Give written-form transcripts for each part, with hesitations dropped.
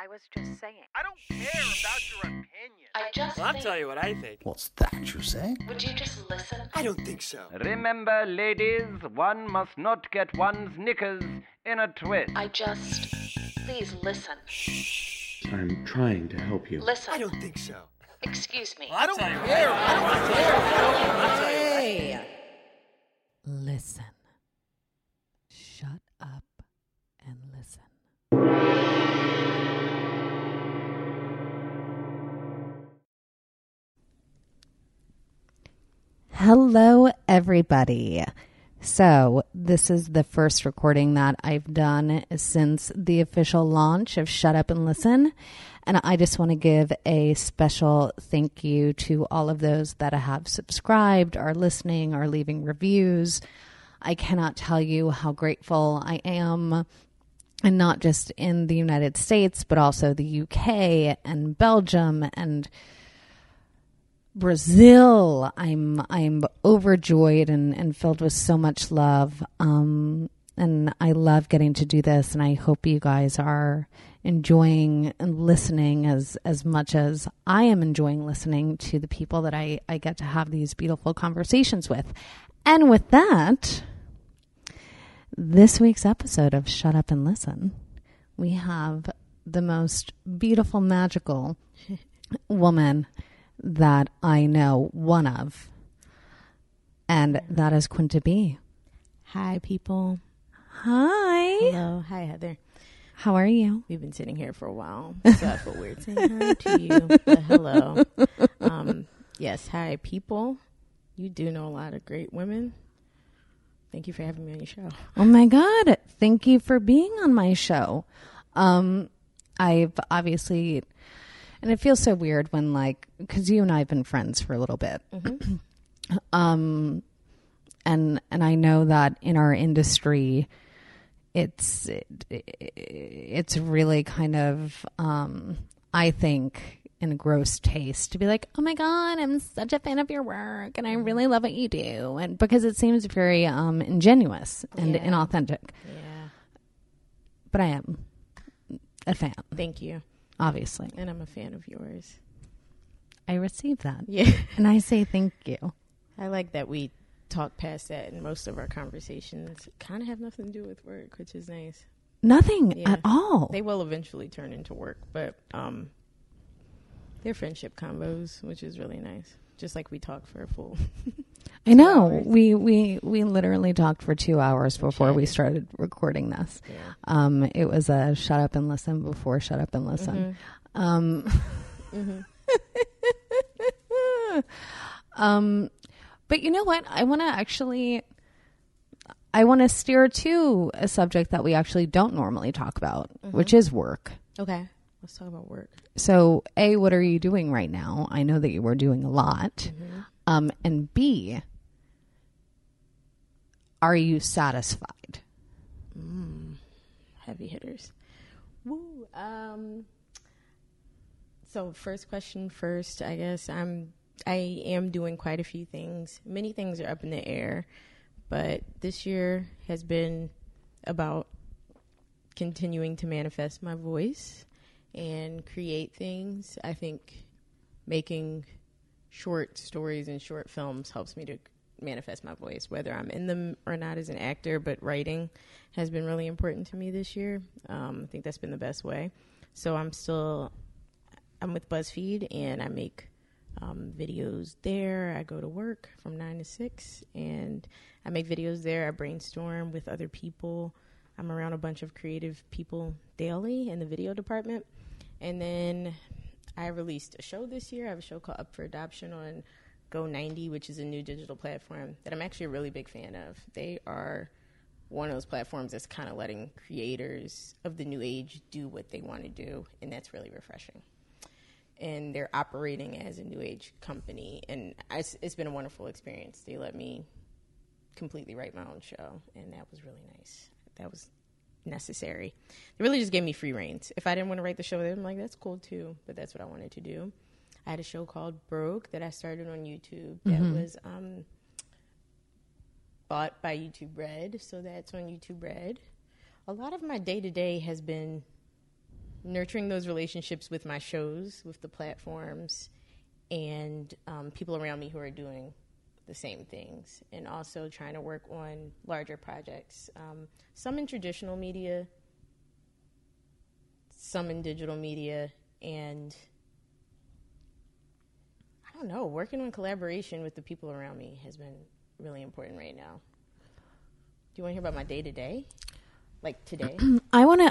I was just saying. I don't care about your opinion. I just Well, I'll think... tell you what I think. What's that you say? Would you just listen? I don't think so. Remember, ladies, one must not get one's knickers in a twist. Please listen. I'm trying to help you. Listen. I don't think so. Excuse me. Well, I don't care. I'll tell you. Hey! Listen. Shut up and listen. Hello, everybody. So, this is the first recording that I've done since the official launch of Shut Up and Listen. And I just want to give a special thank you to all of those that have subscribed, are listening, are leaving reviews. I cannot tell you how grateful I am, and not just in the United States, but also the UK and Belgium and Brazil. I'm overjoyed and filled with so much love. And I love getting to do this, and I hope you guys are enjoying and listening as much as I am enjoying listening to the people that I get to have these beautiful conversations with. And with that, this week's episode of Shut Up and Listen, we have the most beautiful, magical woman that I know one of, and that is Quinta B. Hi, people. Hi. Hello. Hi, Heather. How are you? We've been sitting here for a while, so I feel weird saying hi to you. But hello. Yes, hi, people. You do know a lot of great women. Thank you for having me on your show. Oh, my God. Thank you for being on my show. I've obviously... And it feels so weird when, like, because you and I have been friends for a little bit. Mm-hmm. And I know that in our industry, it's really kind of, I think, in gross taste to be like, oh my God, I'm such a fan of your work and I really love what you do. And because it seems very ingenuous and inauthentic. Yeah. But I am a fan. Thank you. Obviously. And I'm a fan of yours. I receive that. Yeah. And I say thank you. I like that we talk past that, and most of our conversations kind of have nothing to do with work, which is nice. Nothing at all. They will eventually turn into work, but they're friendship combos, which is really nice. Just like we talk for a full I know. We literally talked for 2 hours before we started recording this. Yeah. It was a shut up and listen before shut up and listen. Mm-hmm. But you know what? I want to steer to a subject that we actually don't normally talk about, which is work. Okay. Let's talk about work. So, A, what are you doing right now? I know that you were doing a lot. Mm-hmm. And B, are you satisfied? Heavy hitters. Woo. So first question first, I guess I am doing quite a few things. Many things are up in the air, but this year has been about continuing to manifest my voice and create things. I think making short stories and short films helps me to manifest my voice, whether I'm in them or not as an actor, but writing has been really important to me this year. I think that's been the best way. So I'm with BuzzFeed, and I make videos there. I go to work from 9 to 6, and I make videos there. I brainstorm with other people. I'm around a bunch of creative people daily in the video department. And then I released a show this year. I have a show called Up for Adoption on Go90, which is a new digital platform that I'm actually a really big fan of. They are one of those platforms that's kind of letting creators of the new age do what they want to do, and that's really refreshing. And they're operating as a new age company, and it's been a wonderful experience. They let me completely write my own show, and that was really nice. That was necessary. They really just gave me free reins. If I didn't want to write the show, I'm like, that's cool too, but that's what I wanted to do. I had a show called Broke that I started on YouTube that was bought by YouTube Red, so that's on YouTube Red. A lot of my day-to-day has been nurturing those relationships with my shows, with the platforms, and people around me who are doing the same things, and also trying to work on larger projects, some in traditional media, some in digital media, and I don't know, working on collaboration with the people around me has been really important right now. Do you want to hear about my day-to-day? Like today? I want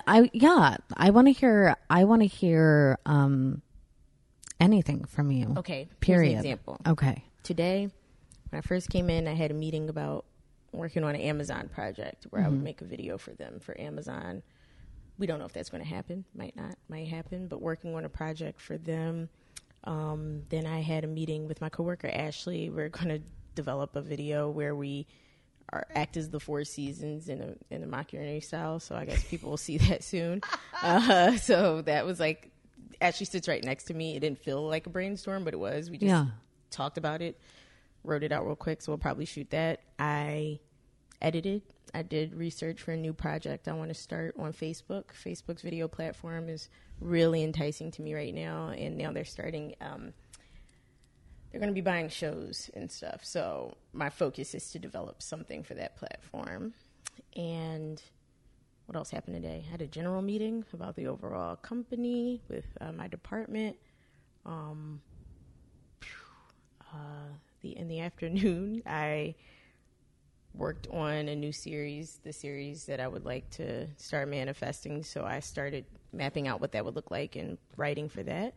to hear anything from you. Okay. Period. Here's an example. Okay. Today, when I first came in, I had a meeting about working on an Amazon project where I would make a video for them, for Amazon. We don't know if that's going to happen. Might not. Might happen. But working on a project for them. Then I had a meeting with my coworker, Ashley. We're going to develop a video where we act as the Four Seasons in a mockumentary style. So I guess people will see that soon. So that was like, Ashley sits right next to me. It didn't feel like a brainstorm, but it was. We just talked about it, wrote it out real quick. So we'll probably shoot that. I edited. I did research for a new project I want to start on Facebook. Facebook's video platform is really enticing to me right now. And now they're starting, they're going to be buying shows and stuff. So my focus is to develop something for that platform. And what else happened today? I had a general meeting about the overall company with my department. In the afternoon, I worked on a new series, the series that I would like to start manifesting. So I started mapping out what that would look like and writing for that.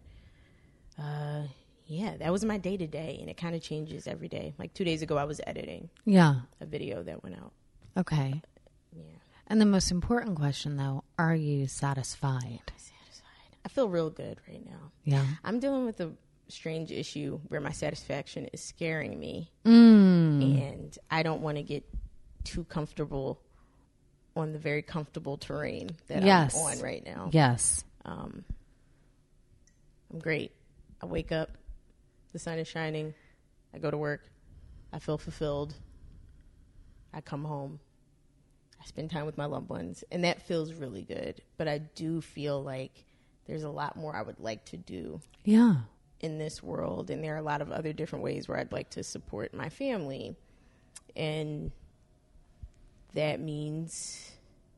Yeah, that was my day-to-day, and it kind of changes every day. Like 2 days ago, I was editing a video that went out. Okay. Yeah. And the most important question, though, are you satisfied? I feel real good right now. Yeah. I'm dealing with a strange issue where my satisfaction is scaring me. And I don't want to get too comfortable on the very comfortable terrain that I'm on right now. Yes. I'm great. I wake up, the sun is shining, I go to work, I feel fulfilled, I come home, I spend time with my loved ones, and that feels really good. But I do feel like there's a lot more I would like to do in this world, and there are a lot of other different ways where I'd like to support my family. And that means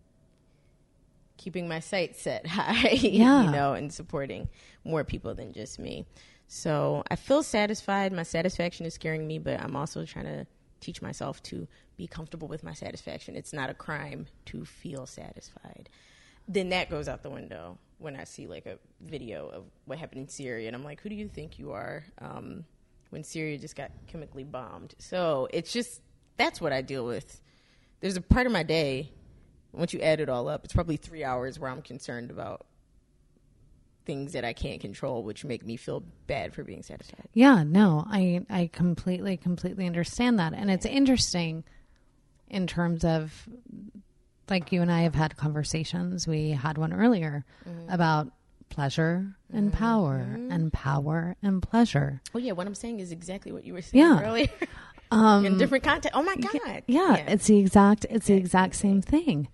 keeping my sights set high, you know, and supporting more people than just me. So I feel satisfied. My satisfaction is scaring me, but I'm also trying to teach myself to be comfortable with my satisfaction. It's not a crime to feel satisfied. Then that goes out the window when I see like a video of what happened in Syria, and I'm like, who do you think you are? When Syria just got chemically bombed. So it's just, that's what I deal with. There's a part of my day, once you add it all up, it's probably 3 hours where I'm concerned about things that I can't control, which make me feel bad for being satisfied. Yeah, no, I completely understand that. And it's interesting in terms of, like, you and I have had conversations. We had one earlier about pleasure and power and power and pleasure. Oh, yeah, what I'm saying is exactly what you were saying earlier. In different context. Oh, my God. Yeah, it's the exact same thing.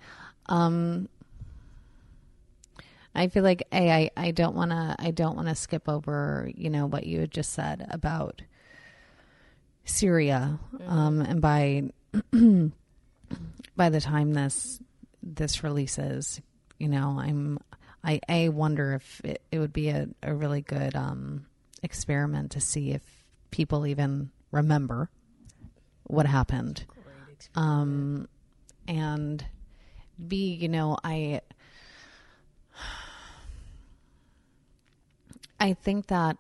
I feel like I don't want to skip over, you know, what you had just said about Syria. And by the time this releases, you know, I wonder if it would be a really good experiment to see if people even remember what happened. And B, you know, I think that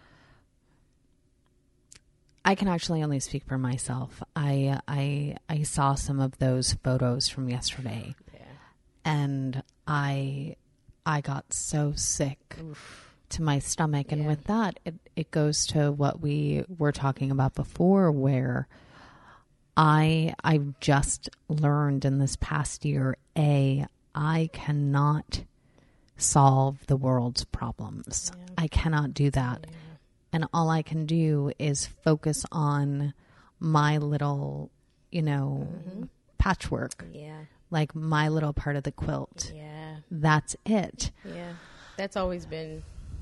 I can actually only speak for myself. I saw some of those photos from yesterday, and I got so sick to my stomach. And with that, it goes to what we were talking about before, where I've just learned in this past year, I cannot solve the world's problems. I cannot do that. And all I can do is focus on my little, you know, patchwork. Like my little part of the quilt. That's it. That's always been,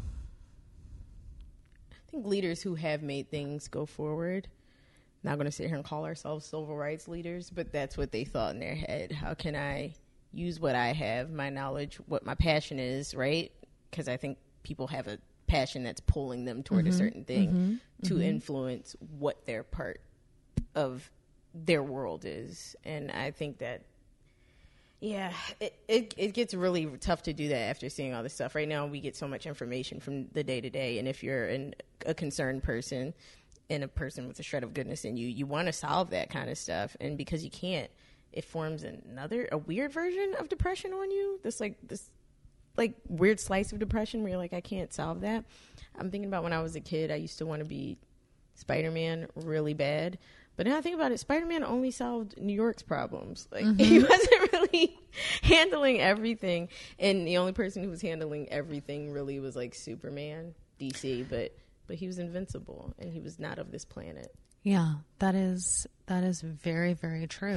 I think, leaders who have made things go forward. Not going to sit here and call ourselves civil rights leaders, but that's what they thought in their head. How can I use what I have, my knowledge, what my passion is, right? Because I think people have a passion that's pulling them toward a certain thing to influence what their part of their world is. And I think that, yeah, it gets really tough to do that after seeing all this stuff. Right now, we get so much information from the day to day. And if you're a concerned person and a person with a shred of goodness in you, you want to solve that kind of stuff. And because you can't, it forms a weird version of depression on you. This weird slice of depression where you're like, I can't solve that. I'm thinking about when I was a kid, I used to want to be Spider-Man really bad. But now I think about it, Spider-Man only solved New York's problems. Like, he wasn't really handling everything. And the only person who was handling everything really was like Superman, DC, but he was invincible and he was not of this planet. Yeah, that is very, very true.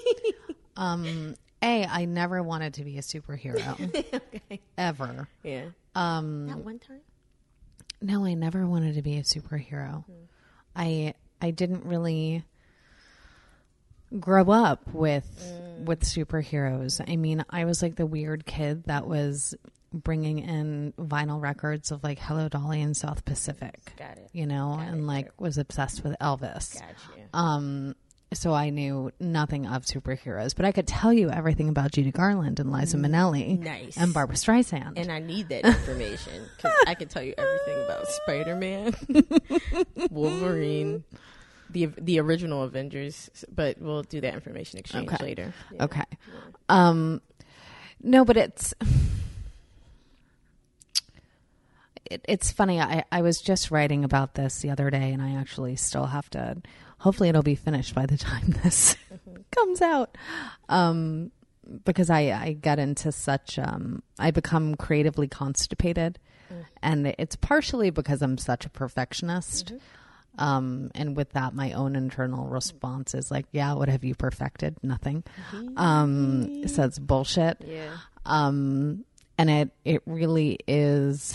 I never wanted to be a superhero. Okay. Ever. Yeah. Not one time? No, I never wanted to be a superhero. I didn't really grow up with superheroes. I mean, I was like the weird kid that was bringing in vinyl records of like Hello Dolly and South Pacific. Got it. You know, Got and it. like was obsessed with Elvis. Gotcha. So I knew nothing of superheroes, but I could tell you everything about Judy Garland and Liza Minnelli. Nice. And Barbara Streisand. And I need that information because I can tell you everything about Spider-Man, Wolverine, the original Avengers, but we'll do that information exchange later. Yeah. Okay. No, but it's funny. I was just writing about this the other day, and I actually still have to. Hopefully, it'll be finished by the time this comes out. Because I get into such. I become creatively constipated, and it's partially because I'm such a perfectionist. And with that, my own internal response is like, yeah, what have you perfected? Nothing. So it's bullshit. Yeah. And it really is.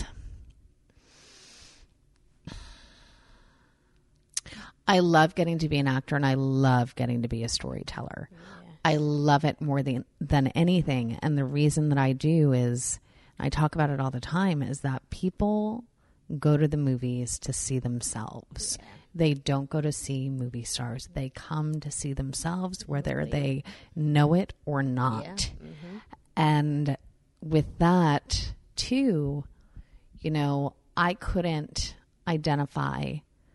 I love getting to be an actor and I love getting to be a storyteller. Yeah. I love it more than anything. And the reason that I do is, I talk about it all the time, is that people go to the movies to see themselves. Yeah. They don't go to see movie stars. They come to see themselves, whether they know it or not. Yeah. And with that too, you know, I couldn't identify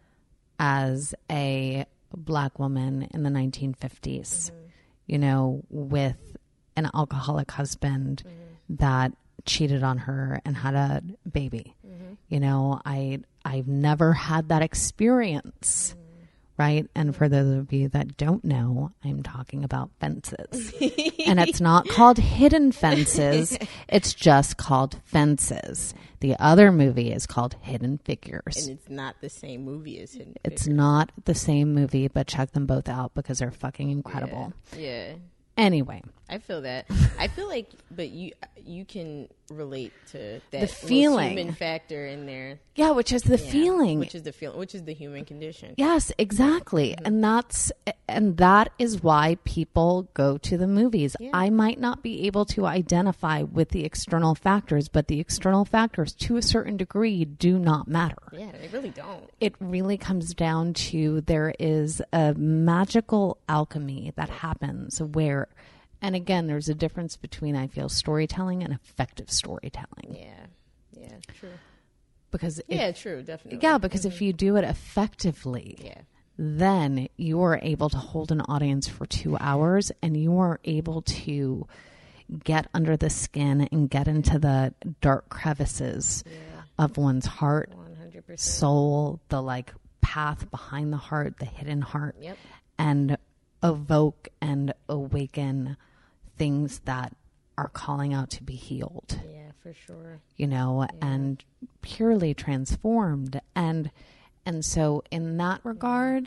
as a Black woman in the 1950s, you know, with an alcoholic husband that cheated on her and had a baby. You know, I've never had that experience, right? And for those of you that don't know, I'm talking about Fences. And it's not called Hidden Fences. It's just called Fences. The other movie is called Hidden Figures. And it's not the same movie as Hidden Figures. It's not the same movie, but check them both out because they're fucking incredible. Yeah. Anyway. I feel that. I feel like, but you can relate to that. The feeling. Human factor in there. Yeah, which is the feeling. Which is the feeling, which is the human condition. Yes, exactly. And that is why people go to the movies. Yeah. I might not be able to identify with the external factors, but the external factors to a certain degree do not matter. Yeah, they really don't. It really comes down to there is a magical alchemy that happens where, and again, there's a difference between, I feel, storytelling and effective storytelling. Yeah, true. Because true, definitely. Yeah, because if you do it effectively, then you are able to hold an audience for 2 hours and you are able to get under the skin and get into the dark crevices of one's heart, 100%. Soul, the like path behind the heart, the hidden heart, and evoke and awaken things that are calling out to be healed. Yeah, for sure. You know, and purely transformed. And so in that regard,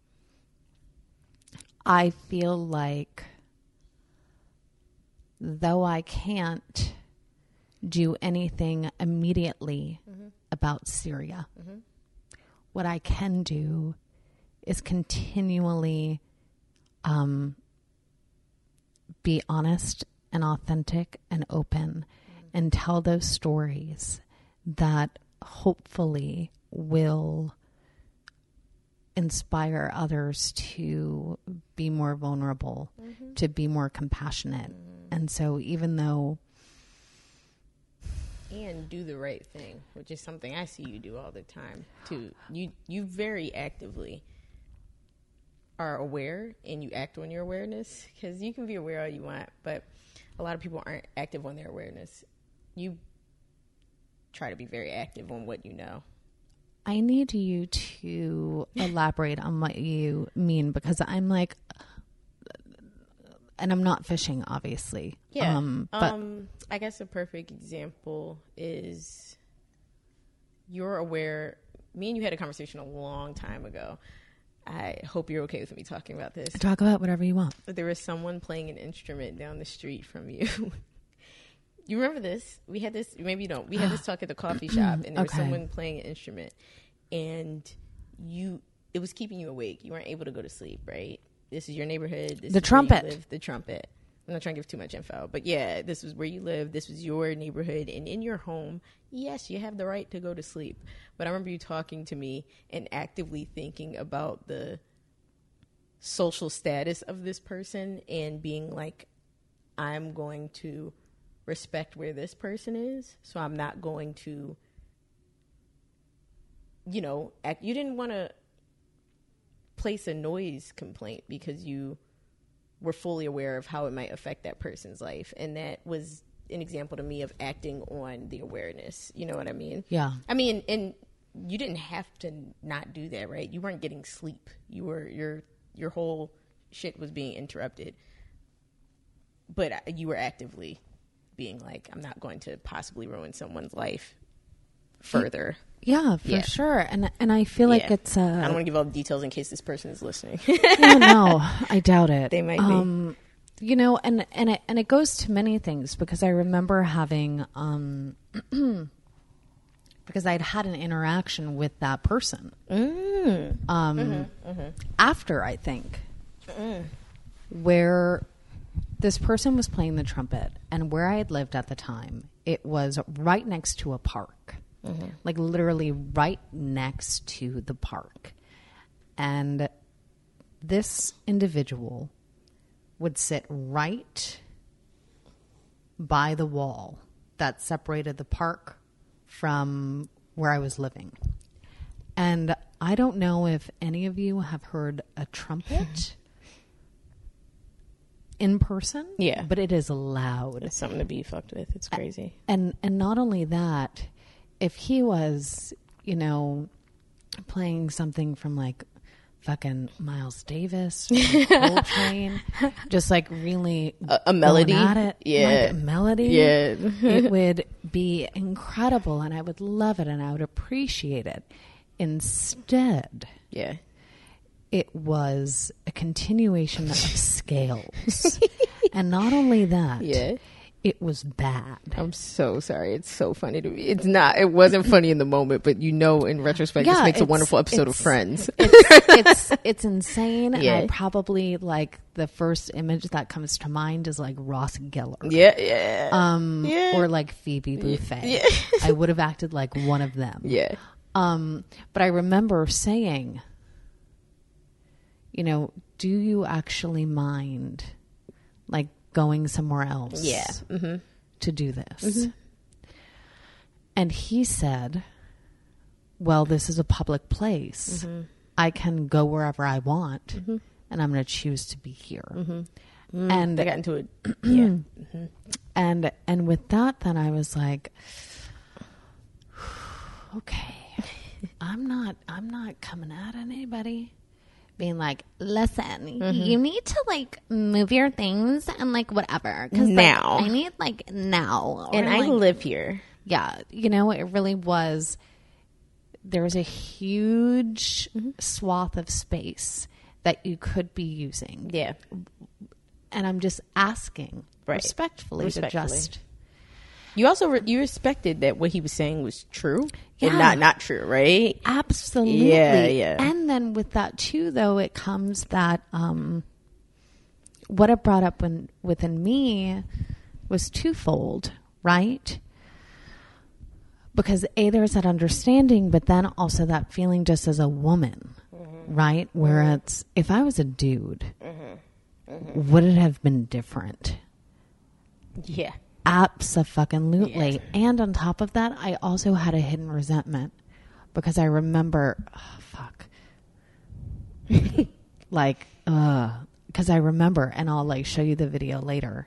I feel like though I can't do anything immediately about Syria. What I can do is continually be honest and authentic and open and tell those stories that hopefully will inspire others to be more vulnerable, to be more compassionate. And so even though... And do the right thing, which is something I see you do all the time too. You very actively are aware and you act on your awareness, because you can be aware all you want, but a lot of people aren't active on their awareness. You try to be very active on what you know. I need you to elaborate on what you mean, because I'm like, and I'm not fishing, obviously. Yeah. But I guess a perfect example is you're aware. Me and you had a conversation a long time ago. I hope you're okay with me talking about this. talk about whatever you want. There was someone playing an instrument down the street from you. You remember this? We had this, maybe you don't. We had this talk at the coffee shop, and there was someone playing an instrument, and it was keeping you awake. You weren't able to go to sleep, right? This is your neighborhood. This The is where you trumpet. live. The trumpet. I'm not trying to give too much info, but yeah, this was where you live. This was your neighborhood, and in your home, yes, you have the right to go to sleep. But I remember you talking to me and actively thinking about the social status of this person and being like, I'm going to respect where this person is, so I'm not going to, act. You didn't want to place a noise complaint because you were fully aware of how it might affect that person's life, and that was an example to me of acting on the awareness. You know what I mean? Yeah. I mean, and you didn't have to not do that, right? You weren't getting sleep. You were your whole shit was being interrupted, but you were actively being like, I'm not going to possibly ruin someone's life further. Yeah, for sure. And I feel like it's... I don't want to give all the details in case this person is listening. Yeah, no, I doubt it. They might be. And it goes to many things, because I remember having... because I'd had an interaction with that person. After, I think, where this person was playing the trumpet, and where I had lived at the time, it was right next to a park. Like literally right next to the park. And this individual would sit right by the wall that separated the park from where I was living. And I don't know if any of you have heard a trumpet in person. Yeah. But it is loud. It's something to be fucked with. It's crazy. And not only that, if he was, playing something from like fucking Miles Davis or Coltrane, just like really a melody going at it, yeah, like a melody, yeah, it would be incredible, and I would love it, and I would appreciate it. Instead, yeah, it was a continuation of scales, and not only that, yeah. It was bad. I'm so sorry. It's so funny to me. It's not. It wasn't funny in the moment, but in retrospect, this makes a wonderful episode of Friends. It's insane. Yeah. And I probably like the first image that comes to mind is like Ross Geller. Yeah. Or like Phoebe Buffay. Yeah. I would have acted like one of them. Yeah. But I remember saying, do you actually mind like going somewhere else to do this? And he said, well, this is a public place. I can go wherever I want, and I'm going to choose to be here. And I got into it. and with that, then I was like, okay, I'm not coming at anybody being like, listen, you need to like move your things and like whatever, because now I need like now, and I live here. Yeah, it really was. There was a huge swath of space that you could be using. Yeah, and I'm just asking respectfully to just You also you respected that what he was saying was true and Yeah. not true, right? Absolutely. Yeah. And then with that too, though, it comes that what it brought up within me was twofold, right? Because there's that understanding, but then also that feeling just as a woman, right? Where it's, if I was a dude, would it have been different? Yeah. Abso-fucking-lutely. And on top of that, I also had a hidden resentment because I remember, like, because I remember, and I'll like show you the video later.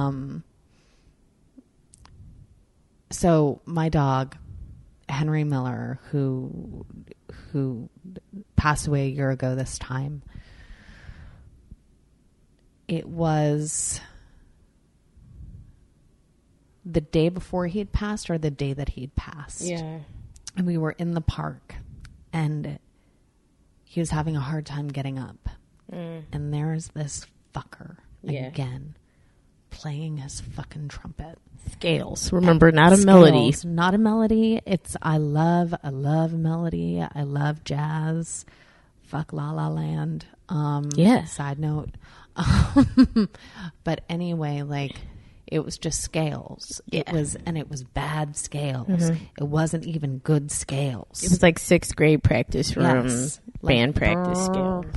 So my dog, Henry Miller, who passed away a year ago this time, it was the day before he had passed or the day that he'd passed. Yeah. And we were in the park and he was having a hard time getting up. And there's this fucker again playing his fucking trumpet. Scales. Remember, not a melody. Scales, not a melody. It's I love melody. I love jazz. Fuck La La Land. Side note. But anyway, like, it was just scales. It was bad scales. It wasn't even good scales. It was like 6th grade practice room, Yes. band Like, practice scales.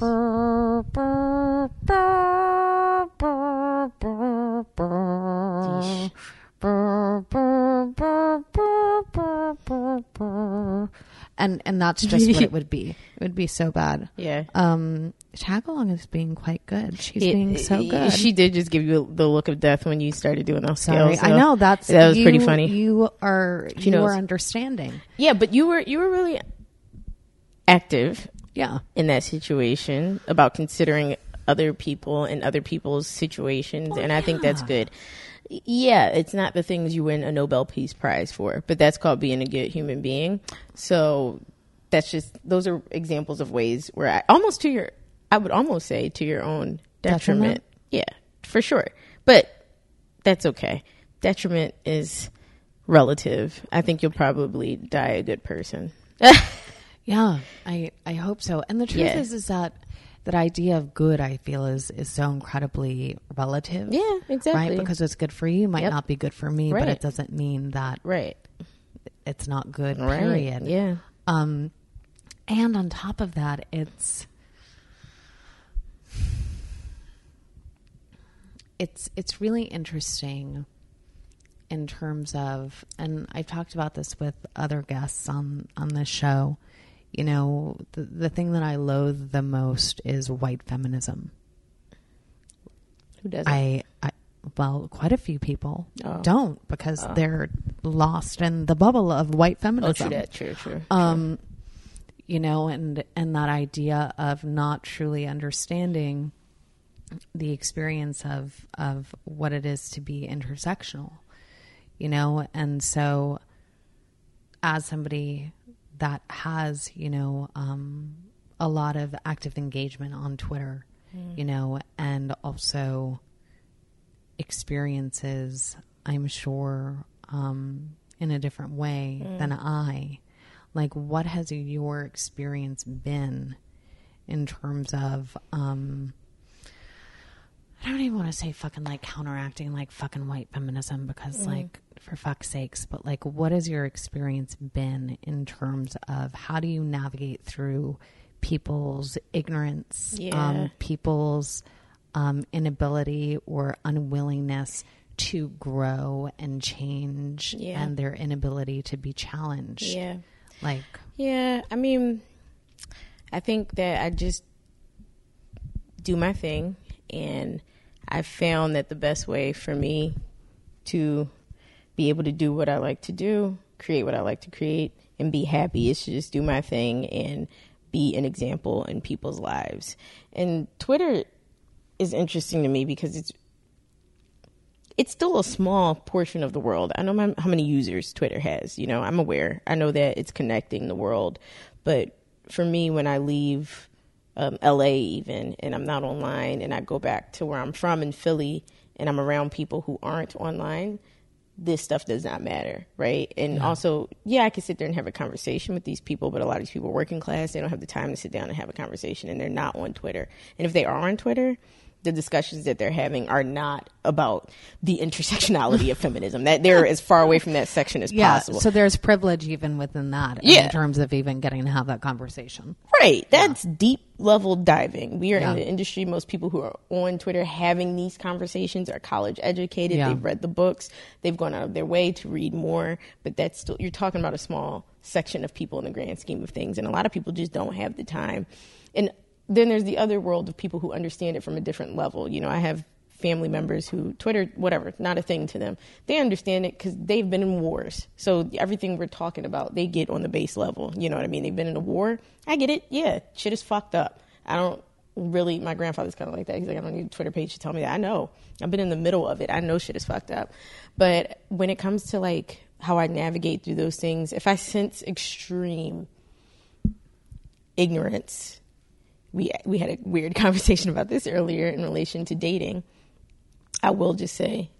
And that's just what it would be. It would be so bad. Yeah. Tagalong is being quite good. She's being so good. She did just give you the look of death when you started doing those Sorry, scales. I know that was pretty funny. You are knows. understanding. Yeah, but you were really active Yeah. in that situation about considering other people and other people's situations, and I think that's good. Yeah, it's not the things you win a Nobel Peace Prize for, but that's called being a good human being. So that's just, those are examples of ways where I would almost say to your own detriment. Yeah, for sure. But that's okay. Detriment is relative. I think you'll probably die a good person. Yeah, I hope so. And the truth is that idea of good, I feel, is so incredibly relative. Yeah, exactly. Right? Because what's good for you might not be good for me, but it doesn't mean that it's not good, period. Yeah. And on top of that, it's really interesting in terms of, and I've talked about this with other guests on this show, you know, the thing that I loathe the most is white feminism. Who doesn't? Well, quite a few people don't, because they're lost in the bubble of white feminism. True. You know, and that idea of not truly understanding the experience of what it is to be intersectional, you know. And so as somebody that has, you know, a lot of active engagement on Twitter, you know, and also experiences, I'm sure, in a different way than I. Like, what has your experience been in terms of, I don't even want to say fucking like counteracting like fucking white feminism, because like, for fuck's sakes, but like, what has your experience been in terms of how do you navigate through people's ignorance, people's inability or unwillingness to grow and change, and their inability to be challenged? I mean, I think that I just do my thing, and I found that the best way for me to be able to do what I like to do, create what I like to create, and be happy is to just do my thing and be an example in people's lives. And Twitter is interesting to me because it's still a small portion of the world. I know how many users Twitter has. You know, I'm aware. I know that it's connecting the world. But for me, when I leave LA even, and I'm not online, and I go back to where I'm from in Philly, and I'm around people who aren't online, this stuff does not matter, right? And also, I can sit there and have a conversation with these people, but a lot of these people are working class. They don't have the time to sit down and have a conversation, and they're not on Twitter. And if they are on Twitter, the discussions that they're having are not about the intersectionality of feminism. That they're as far away from that section as possible. So there's privilege even within that in terms of even getting to have that conversation. Right. That's deep level diving. We are in the industry. Most people who are on Twitter having these conversations are college educated. They've read the books. They've gone out of their way to read more. But that's still, you're talking about a small section of people in the grand scheme of things. And a lot of people just don't have the time. And then there's the other world of people who understand it from a different level. You know, I have family members who Twitter, whatever, not a thing to them. They understand it because they've been in wars. So everything we're talking about, they get on the base level. You know what I mean? They've been in a war. I get it. Yeah, shit is fucked up. I don't really, my grandfather's kind of like that. He's like, I don't need a Twitter page to tell me that. I know. I've been in the middle of it. I know shit is fucked up. But when it comes to like how I navigate through those things, if I sense extreme ignorance, we had a weird conversation about this earlier in relation to dating. I will just say,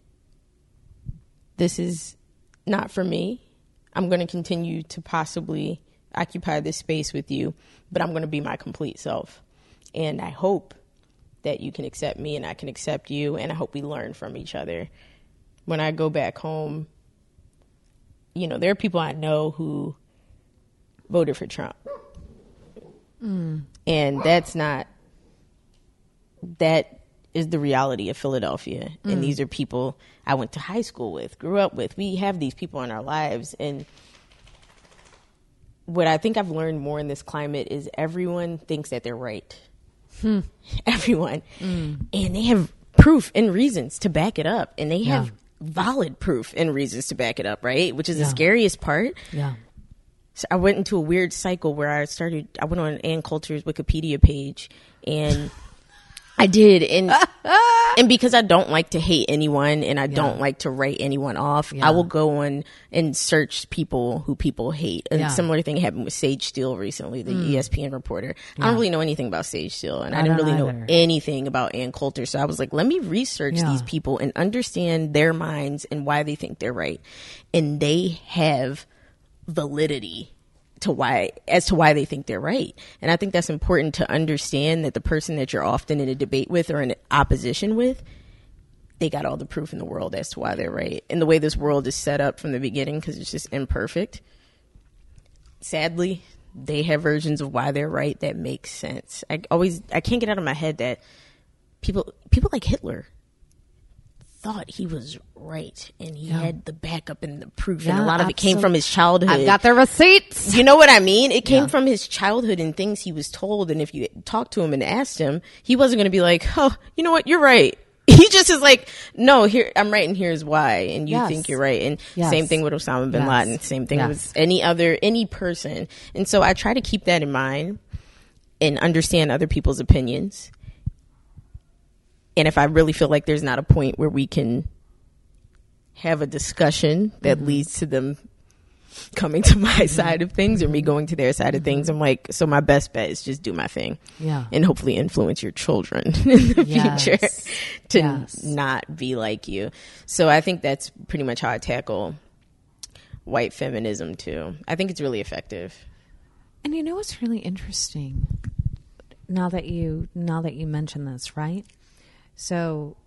this is not for me. I'm going to continue to possibly occupy this space with you, but I'm going to be my complete self. And I hope that you can accept me and I can accept you, and I hope we learn from each other. When I go back home, you know, there are people I know who voted for Trump. And that is the reality of Philadelphia. And these are people I went to high school with, grew up with. We have these people in our lives. And what I think I've learned more in this climate is everyone thinks that they're right. Everyone. And they have proof and reasons to back it up. And they have valid proof and reasons to back it up, right? Which is the scariest part. Yeah. So I went into a weird cycle where I went on Ann Coulter's Wikipedia page, and I did. And because I don't like to hate anyone and I don't like to write anyone off, I will go on and search people who people hate. A similar thing happened with Sage Steele recently, the ESPN reporter. I don't really know anything about Sage Steele, and I didn't really know anything about Ann Coulter. So I was like, let me research these people and understand their minds and why they think they're right. And they have validity as to why they think they're right. And I think that's important to understand, that the person that you're often in a debate with or in opposition with, they got all the proof in the world as to why they're right. And the way this world is set up from the beginning, because it's just imperfect, sadly, they have versions of why they're right that make sense. I can't get out of my head that people like Hitler thought he was right, and he had the backup and the proof, and a lot of it came from his childhood. I've got the receipts. You know what I mean? It came from his childhood and things he was told, and if you talked to him and asked him, he wasn't going to be like, oh, you know what, you're right. He just is like, no, here, I'm right, and here's why, and you think you're right. And same thing with Osama bin Laden, same thing with any person. And so I try to keep that in mind and understand other people's opinions. And if I really feel like there's not a point where we can have a discussion that leads to them coming to my side of things or me going to their side of things, I'm like, so my best bet is just do my thing. And hopefully influence your children in the future to not be like you. So I think that's pretty much how I tackle white feminism too. I think it's really effective. And you know what's really interesting? Now that you mention this, right? So,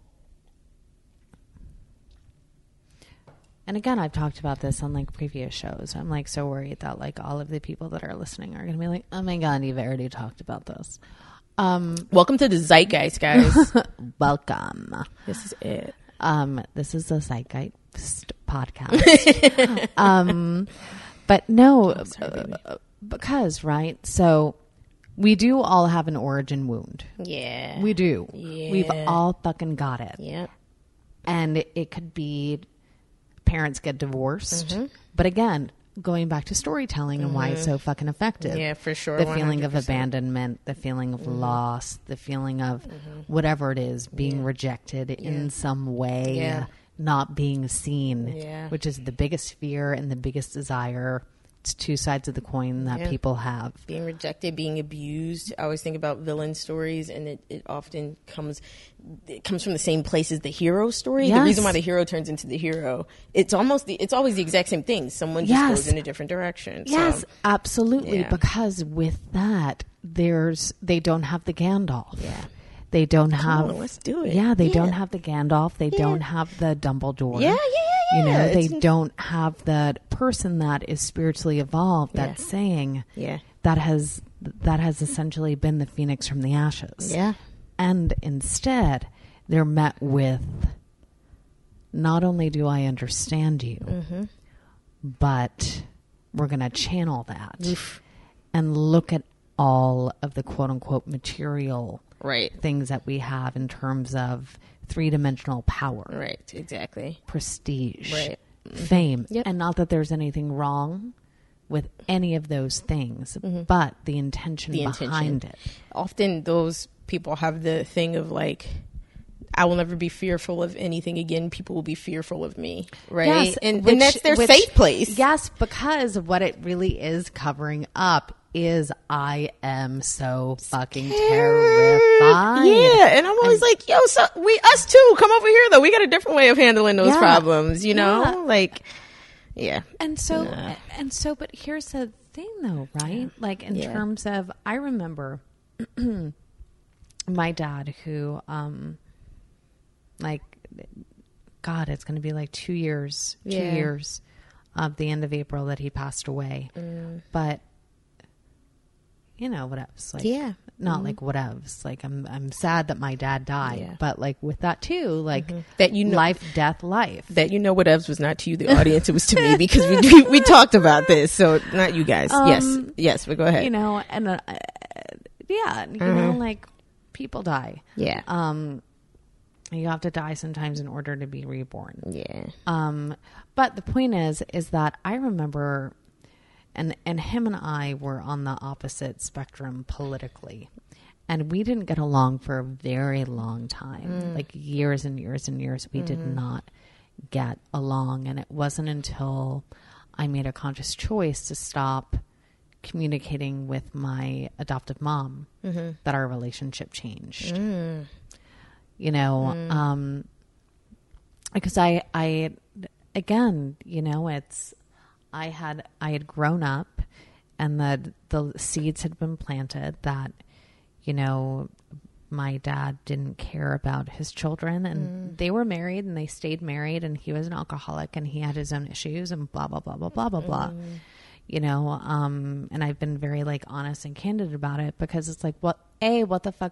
and again, I've talked about this on like previous shows. I'm like so worried that like all of the people that are listening are going to be like, oh my God, you've already talked about this. Welcome to the Zeitgeist, guys. Welcome. This is it. This is the Zeitgeist podcast. But no, because, right? So, we do all have an origin wound. Yeah. We do. Yeah. We've all fucking got it. Yeah. And it could be parents get divorced. But again, going back to storytelling and why it's so fucking effective. Yeah, for sure. The feeling 100%. Of abandonment, the feeling of loss, the feeling of whatever it is, being rejected in some way, not being seen, which is the biggest fear and the biggest desire it's two sides of the coin that people have. Being rejected, being abused. I always think about villain stories, and it often comes from the same place as the hero story. Yes. The reason why the hero turns into the hero, it's always the exact same thing. Someone just goes in a different direction. Yes, so, absolutely. yeah. Because with that, they don't have the Gandalf. Yeah. They don't have. Come on, let's do it. Yeah, they Yeah. don't have the Gandalf. They don't have the Dumbledore. Yeah. You know, they It's- don't have that person that is spiritually evolved. That's saying that has essentially been the phoenix from the ashes. Yeah. And instead, they're met with, not only do I understand you, but we're going to channel that and look at all of the quote unquote material things that we have in terms of three-dimensional power. Right, exactly. Prestige. Right. Fame. Yep. And not that there's anything wrong with any of those things, but the intention behind it. Often those people have the thing of like, I will never be fearful of anything again. People will be fearful of me, right? Yes, and that's their safe place. Yes, because what it really is covering up is I am so fucking terrified. Yeah, and I'm always like, yo, so us too, come over here though. We got a different way of handling those problems, you know? Yeah. Like, yeah. And so, but here's the thing though, right? Like in terms of, I remember my dad who, like, God, it's going to be like 2 years, 2 years of the end of April that he passed away. But, you know, whatevs. Like, not like whatevs. Like, I'm sad that my dad died. But, like, with that, too, like, that you know, life, death, life. That, you know, whatevs was not to you, the audience. It was to me because we talked about this. So, not you guys. Yes, but go ahead. You know, and, you know, like, people die. Yeah. You have to die sometimes in order to be reborn. Yeah. But the point is that I remember, and him and I were on the opposite spectrum politically, and we didn't get along for a very long time, like years and years and years. We did not get along, and it wasn't until I made a conscious choice to stop communicating with my adoptive mom that our relationship changed. You know, because I, again, you know, I had grown up and the seeds had been planted that, you know, my dad didn't care about his children, and they were married and they stayed married, and he was an alcoholic and he had his own issues and blah, blah, blah, blah, blah, blah, blah. You know, and I've been very like honest and candid about it because it's like, what the fuck?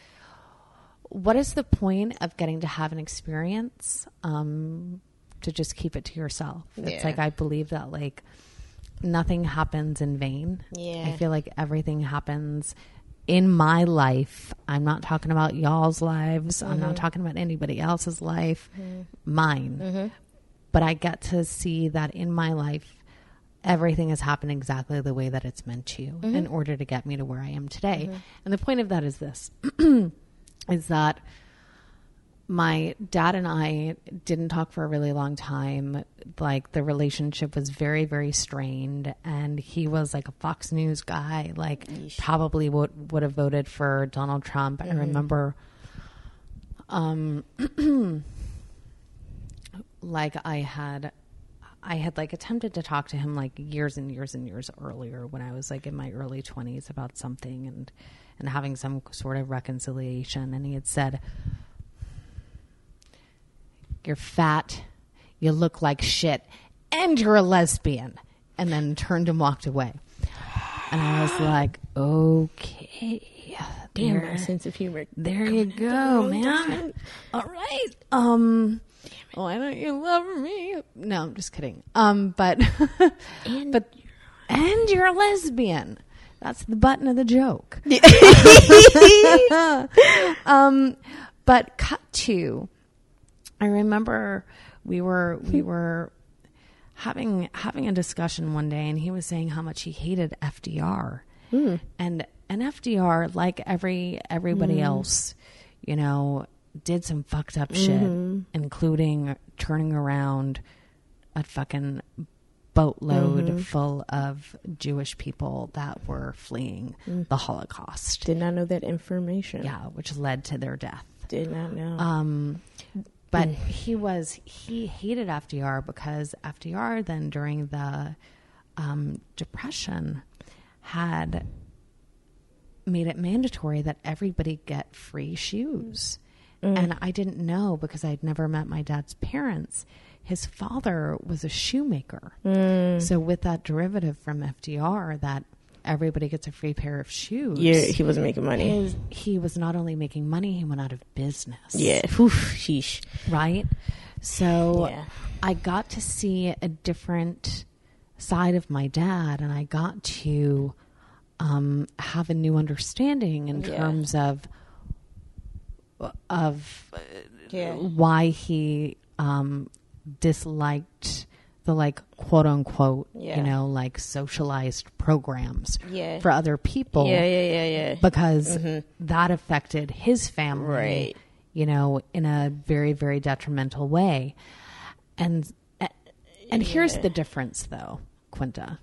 What is the point of getting to have an experience to just keep it to yourself? It's like, I believe that like nothing happens in vain. Yeah. I feel like everything happens in my life. I'm not talking about y'all's lives. I'm not talking about anybody else's life, mine. But I get to see that in my life, everything has happened exactly the way that it's meant to in order to get me to where I am today. And the point of that is this. Is that my dad and I didn't talk for a really long time. Like, the relationship was very, very strained, and he was like a Fox News guy, like probably would have voted for Donald Trump. I remember, like I had like attempted to talk to him like years and years and years earlier when I was like in my early 20s about something and having some sort of reconciliation. And he had said, "You're fat, you look like shit, and you're a lesbian," and then turned and walked away. And I was like, okay. Damn, my sense of humor. There you go, man. All right. Why don't you love me? No, I'm just kidding. But and you're a lesbian. That's the button of the joke. But cut to, I remember we were having a discussion one day, and he was saying how much he hated FDR, and FDR, like everybody else, you know, did some fucked up shit, including turning around a fucking boatload full of Jewish people that were fleeing the Holocaust. Did not know that information. Yeah, which led to their death. Did not know. But he hated FDR because FDR then during the Depression had made it mandatory that everybody get free shoes. And I didn't know because I'd never met my dad's parents. His father was a shoemaker. So with that derivative from FDR that everybody gets a free pair of shoes. Yeah, he wasn't making money. He was not only making money, he went out of business. Yeah. Oof, sheesh. Right? So Yeah. I got to see a different side of my dad, and I got to have a new understanding in terms of why he disliked the like quote unquote like socialized programs for other people because that affected his family in a very, very detrimental way. And here's the difference though, Quinta.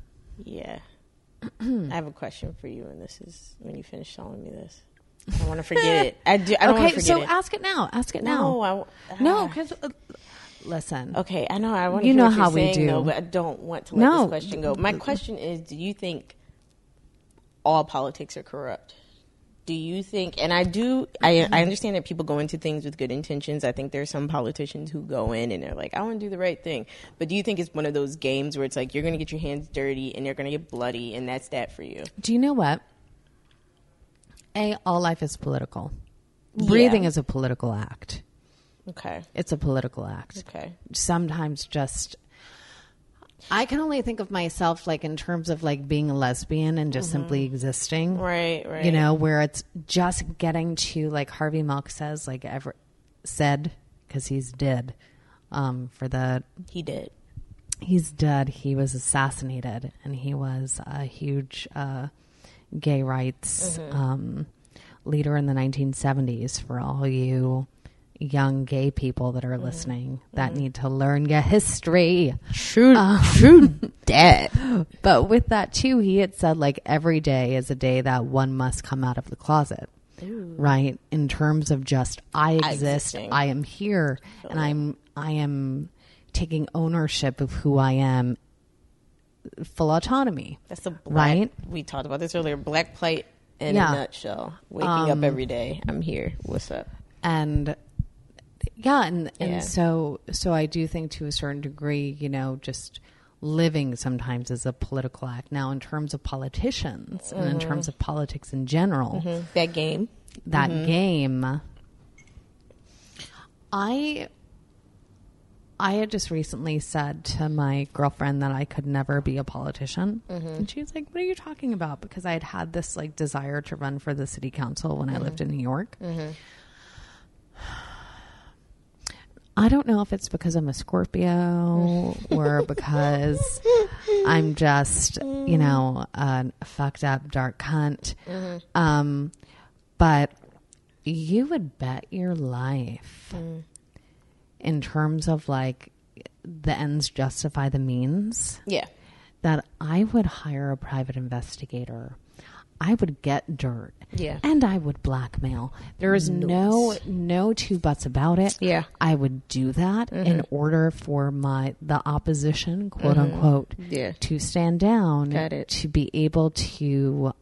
I have a question for you, and this is when you finish telling me this. I want to forget it. I don't want to forget it. So ask it now. No, because listen. Okay, I know. I want to you hear know what how you're we saying, do. though, but I don't want to let this question go. My question is: do you think all politics are corrupt? Do you think? And I do. I understand that people go into things with good intentions. I think there are some politicians who go in and they're like, "I want to do the right thing." But do you think it's one of those games where it's like you're going to get your hands dirty and you're going to get bloody, and that's that for you? Do you know what? All life is political. Breathing is a political act. Okay. It's a political act. Okay. Sometimes I can only think of myself like in terms of like being a lesbian and just simply existing. Right. You know, where it's just getting to like Harvey Milk says, like ever said, because he's dead. He did. He's dead. He was assassinated, and he was a huge gay rights leader in the 1970s. For all you young gay people that are listening that need to learn your history. True that. But with that too, he had said like every day is a day that one must come out of the closet. Ooh. Right? In terms of just I exist, I am here, and I am taking ownership of who I am. Full autonomy. That's a black, right? We talked about this earlier. Black plight in a nutshell. Waking up every day. I'm here. What's up? And so I do think to a certain degree, you know, just living sometimes is a political act. Now, in terms of politicians and in terms of politics in general, that game, I had just recently said to my girlfriend that I could never be a politician. And she was like, what are you talking about? Because I had this like desire to run for the city council when I lived in New York. I don't know if it's because I'm a Scorpio or because I'm just, you know, a fucked up dark cunt. But you would bet your life in terms of like the ends justify the means. Yeah. That I would hire a private investigator. I would get dirt. Yeah. And I would blackmail. There is no two buts about it. Yeah. I would do that in order for the opposition, quote unquote, to stand down. Got it. To be able to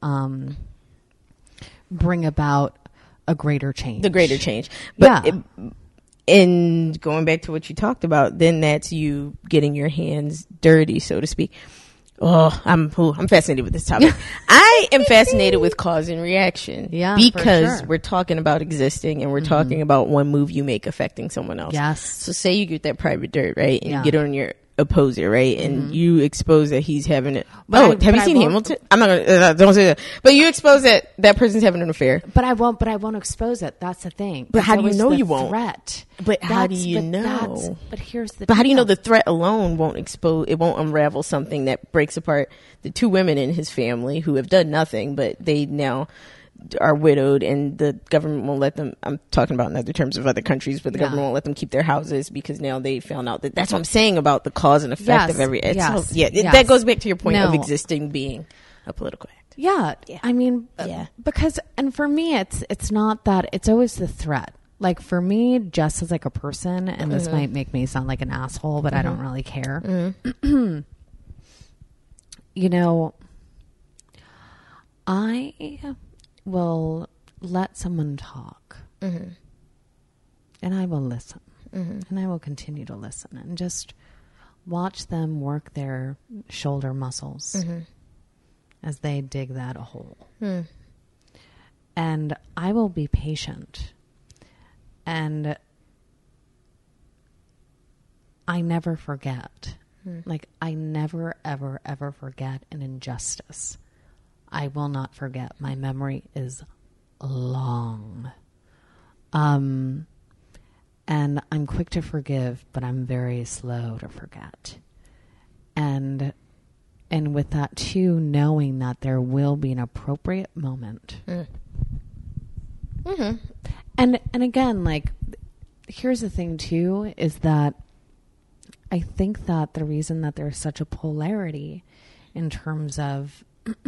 bring about a greater change. The greater change. But and going back to what you talked about, then that's you getting your hands dirty, so to speak. Oh, I'm fascinated with this topic. I am fascinated with cause and reaction. Yeah, because for sure. we're talking about existing and we're talking about one move you make affecting someone else. Yes. So say you get that private dirt, right? And you get on your opposer, right? And you expose that he's having it. Have you seen Hamilton? I'm not gonna, don't say that. But you expose that person's having an affair. But I won't expose it. That's the thing. But how do you know you won't? Threat. But how do you know? But here's the. But how do you know the threat alone won't expose? It won't unravel something that breaks apart the two women in his family who have done nothing, but they now are widowed and the government won't let them, I'm talking about in other terms of other countries, but the government won't let them keep their houses because now they found out that's what I'm saying about the cause and effect of every, that goes back to your point of existing being a political act. Yeah. I mean, because, and for me, it's not that, it's always the threat. Like for me, just as like a person, and this might make me sound like an asshole, but I don't really care. You know, I will let someone talk and I will listen and I will continue to listen and just watch them work their shoulder muscles as they dig that hole. And I will be patient. And I never forget. Like, I never, ever, ever forget an injustice. I will not forget. My memory is long. And I'm quick to forgive, but I'm very slow to forget. And with that, too, knowing that there will be an appropriate moment. And again, like, here's the thing, too, is that I think that the reason that there's such a polarity in terms of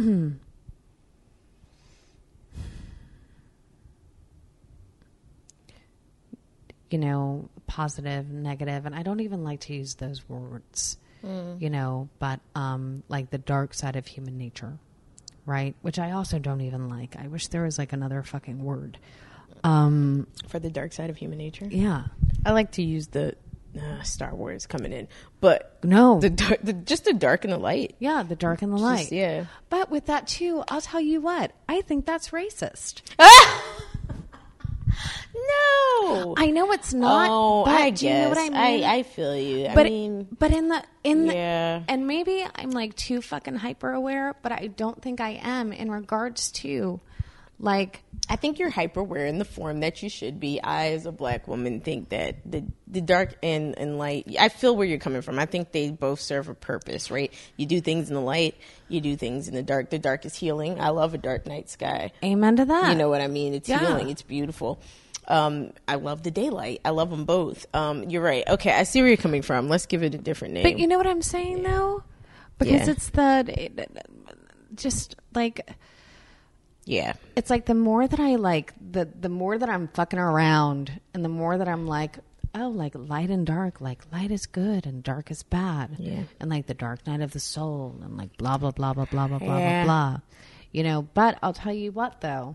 you know, positive, negative, and I don't even like to use those words, you know, but like the dark side of human nature, right? Which I also don't even like. I wish there was like another fucking word. For the dark side of human nature? Yeah. I like to use the Star Wars coming in, but no, just the dark and the light. Yeah, the dark and the light. Just, yeah. But with that too, I'll tell you what, I think that's racist. No, I know it's not. Oh, but I do you know what I mean? I feel you. But I mean, but in the yeah. and maybe I'm like too fucking hyper aware, but I don't think I am in regards to, like, I think you're hyper aware in the form that you should be. I, as a black woman, think that the dark and light, I feel where you're coming from. I think they both serve a purpose, right? You do things in the light, you do things in the dark. The dark is healing. I love a dark night sky. Amen to that. You know what I mean? It's healing. It's beautiful. I love the daylight. I love them both. You're right. Okay, I see where you're coming from. Let's give it a different name. But you know what I'm saying, though? Because it's just like... Yeah. It's like the more that I like, the more that I'm fucking around and the more that I'm like, oh, like light and dark, like light is good and dark is bad. Yeah. And like the dark night of the soul and like blah, blah, blah, blah, blah, blah, blah, blah, blah. You know, but I'll tell you what, though.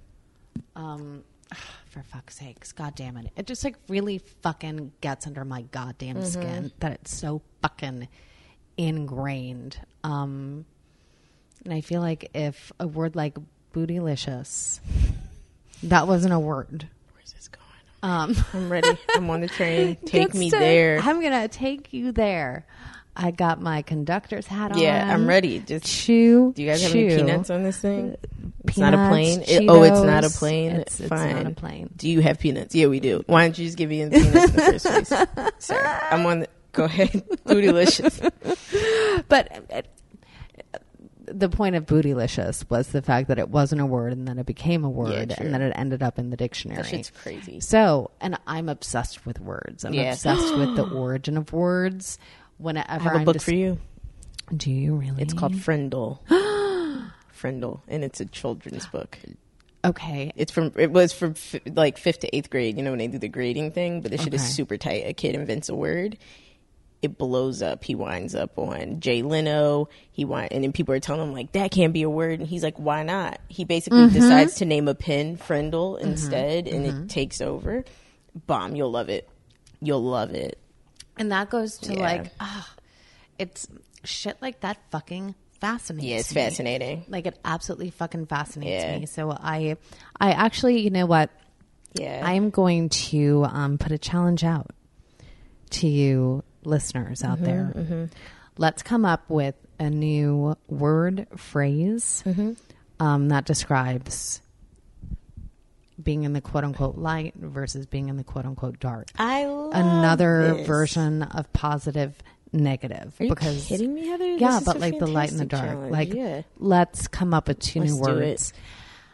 For fuck's sakes, God damn it. It just like really fucking gets under my goddamn skin that it's so fucking ingrained. And I feel like if a word like bootylicious, that wasn't a word. Where's this going? I'm ready. I'm on the train. Take me there. I'm gonna take you there. I got my conductor's hat on. Yeah, I'm ready. Just chew. Do you guys have any peanuts on this thing? It's Peanuts, not a plane. Cheetos. It's not a plane. It's not a plane. Do you have peanuts? Yeah, we do. Why don't you just give me the peanuts in the first place? Sorry, I'm on. Go ahead. Bootylicious. But the point of bootylicious was the fact that it wasn't a word and then it became a word and then it ended up in the dictionary. That shit's crazy. So, and I'm obsessed with words. I'm obsessed with the origin of words. Whenever I have a book for you. Do you really? It's called Friendle. Friendle, and it's a children's book. Okay. It was from like 5th to 8th grade. You know when they do the grading thing, but this shit is super tight. A kid invents a word, it blows up. He winds up on Jay Leno. And then people are telling him like that can't be a word, and he's like, why not? He basically decides to name a pen Friendle instead, and it takes over. Bomb! You'll love it. You'll love it. And that goes to it's shit like that fucking fascinates me. Yeah, it's fascinating. Like it absolutely fucking fascinates me. So I actually, you know what? Yeah. I'm going to put a challenge out to you listeners out there. Let's come up with a new word phrase that describes being in the quote-unquote light versus being in the quote-unquote dark. I love another this. version of positive negative. Are you because kidding me, Heather? Yeah, This is but a like the light and the fantastic dark. challenge. Like let's come up with two new words.